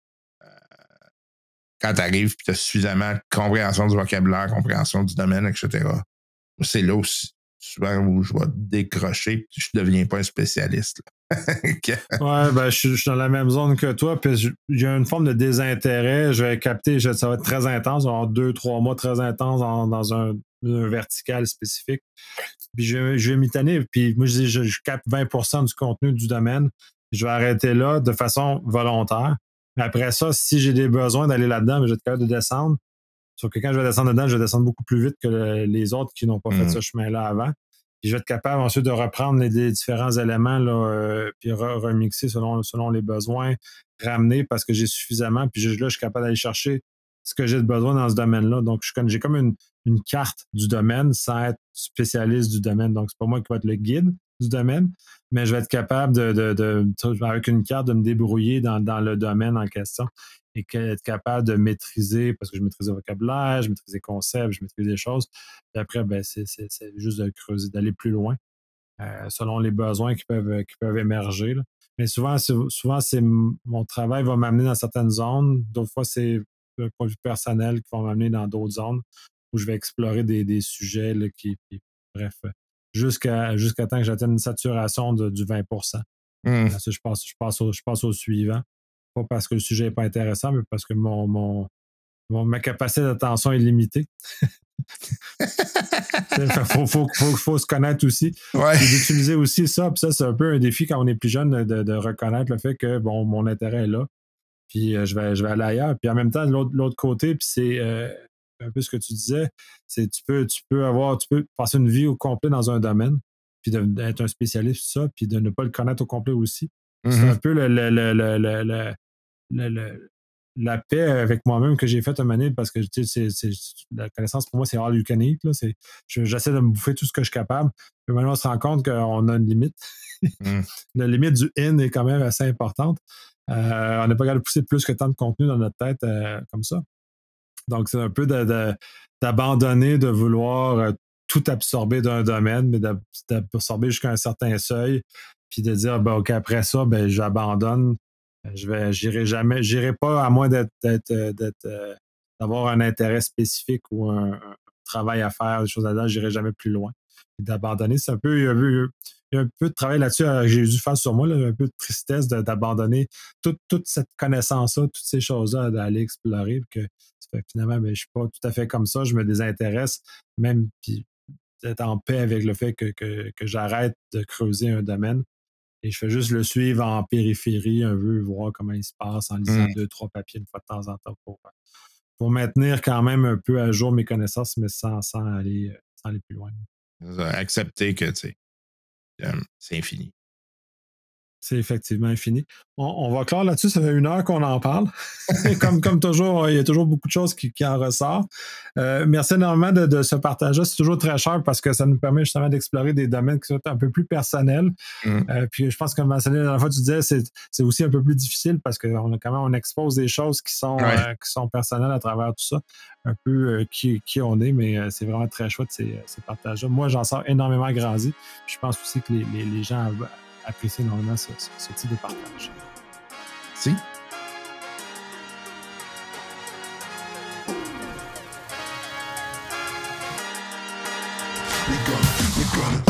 quand tu arrives et tu as suffisamment de compréhension du vocabulaire, compréhension du domaine, etc., c'est là aussi souvent où je vais décrocher et je ne deviens pas un spécialiste. Ouais, ben, je suis dans la même zone que toi, puis j'ai une forme de désintérêt. Je vais capter, ça va être très intense, on va avoir 2-3 mois très intenses dans un vertical spécifique. Puis je vais m'y tanner, puis moi, je capte 20% du contenu du domaine. Je vais arrêter là de façon volontaire. Mais après ça, si j'ai des besoins d'aller là-dedans, je vais être capable de descendre. Sauf que quand je vais descendre dedans, je vais descendre beaucoup plus vite que les autres qui n'ont pas fait ce chemin-là avant. Puis je vais être capable ensuite de reprendre les différents éléments là, puis remixer selon les besoins, ramener parce que j'ai suffisamment. Puis là, je suis capable d'aller chercher ce que j'ai de besoin dans ce domaine-là. Donc, j'ai comme une carte du domaine sans être spécialiste du domaine. Donc, c'est pas moi qui vais être le guide du domaine, mais je vais être capable avec une carte de me débrouiller dans le domaine en question et être capable de maîtriser, parce que je maîtrise le vocabulaire, je maîtrise les concepts, je maîtrise les choses. Puis après, ben, c'est juste de creuser, d'aller plus loin selon les besoins qui peuvent émerger. Là. Mais souvent, mon travail va m'amener dans certaines zones. D'autres fois, c'est un point de vue personnel qui va m'amener dans d'autres zones où je vais explorer des sujets là, bref, jusqu'à temps que j'atteigne une saturation du 20%. Ensuite, je passe au suivant. Pas parce que le sujet n'est pas intéressant, mais parce que ma capacité d'attention est limitée. faut se connaître aussi. Ouais. Et d'utiliser aussi ça. Puis ça, c'est un peu un défi quand on est plus jeune de reconnaître le fait que bon, mon intérêt est là. Puis je vais aller ailleurs. Puis en même temps, de l'autre côté, puis c'est un peu ce que tu disais, c'est tu peux passer une vie au complet dans un domaine, puis d'être un spécialiste, tout ça, puis de ne pas le connaître au complet aussi. C'est un peu la paix avec moi-même que j'ai faite un moment donné parce que la connaissance pour moi, c'est all you can eat. Là, j'essaie de me bouffer tout ce que je suis capable. Puis maintenant, on se rend compte qu'on a une limite. La limite du in est quand même assez importante. On n'est pas capable de pousser plus que tant de contenu dans notre tête comme ça. Donc, c'est un peu d'abandonner, de vouloir tout absorber d'un domaine, mais d'absorber jusqu'à un certain seuil, puis de dire, ben, OK, après ça, ben, j'abandonne. J'irai pas à moins d'avoir un intérêt spécifique ou un travail à faire, des choses là-dedans, j'irai jamais plus loin. Et d'abandonner, c'est un peu, il y a un peu de travail là-dessus que j'ai dû faire sur moi, là, un peu de tristesse d'abandonner toute cette connaissance-là, toutes ces choses-là, d'aller explorer. Que finalement, ben, je ne suis pas tout à fait comme ça, je me désintéresse, même puis d'être en paix avec le fait que j'arrête de creuser un domaine. Et je fais juste le suivre en périphérie, un peu, voir comment il se passe en lisant 2-3 papiers une fois de temps en temps pour maintenir quand même un peu à jour mes connaissances, mais sans aller plus loin. Accepter que c'est infini. C'est effectivement infini. On va clore là-dessus, ça fait 1 heure qu'on en parle. comme toujours, il y a toujours beaucoup de choses qui en ressortent. Merci énormément de ce partage-là. C'est toujours très cher parce que ça nous permet justement d'explorer des domaines qui sont un peu plus personnels. Puis je pense que mentionné la dernière fois, tu disais c'est aussi un peu plus difficile parce on expose des choses qui sont personnelles à travers tout ça. Un peu qui on est, mais c'est vraiment très chouette ces partages-là. Moi, j'en sors énormément grandi. Puis je pense aussi que les gens apprécier énormément ce type de partage. Si. We gonna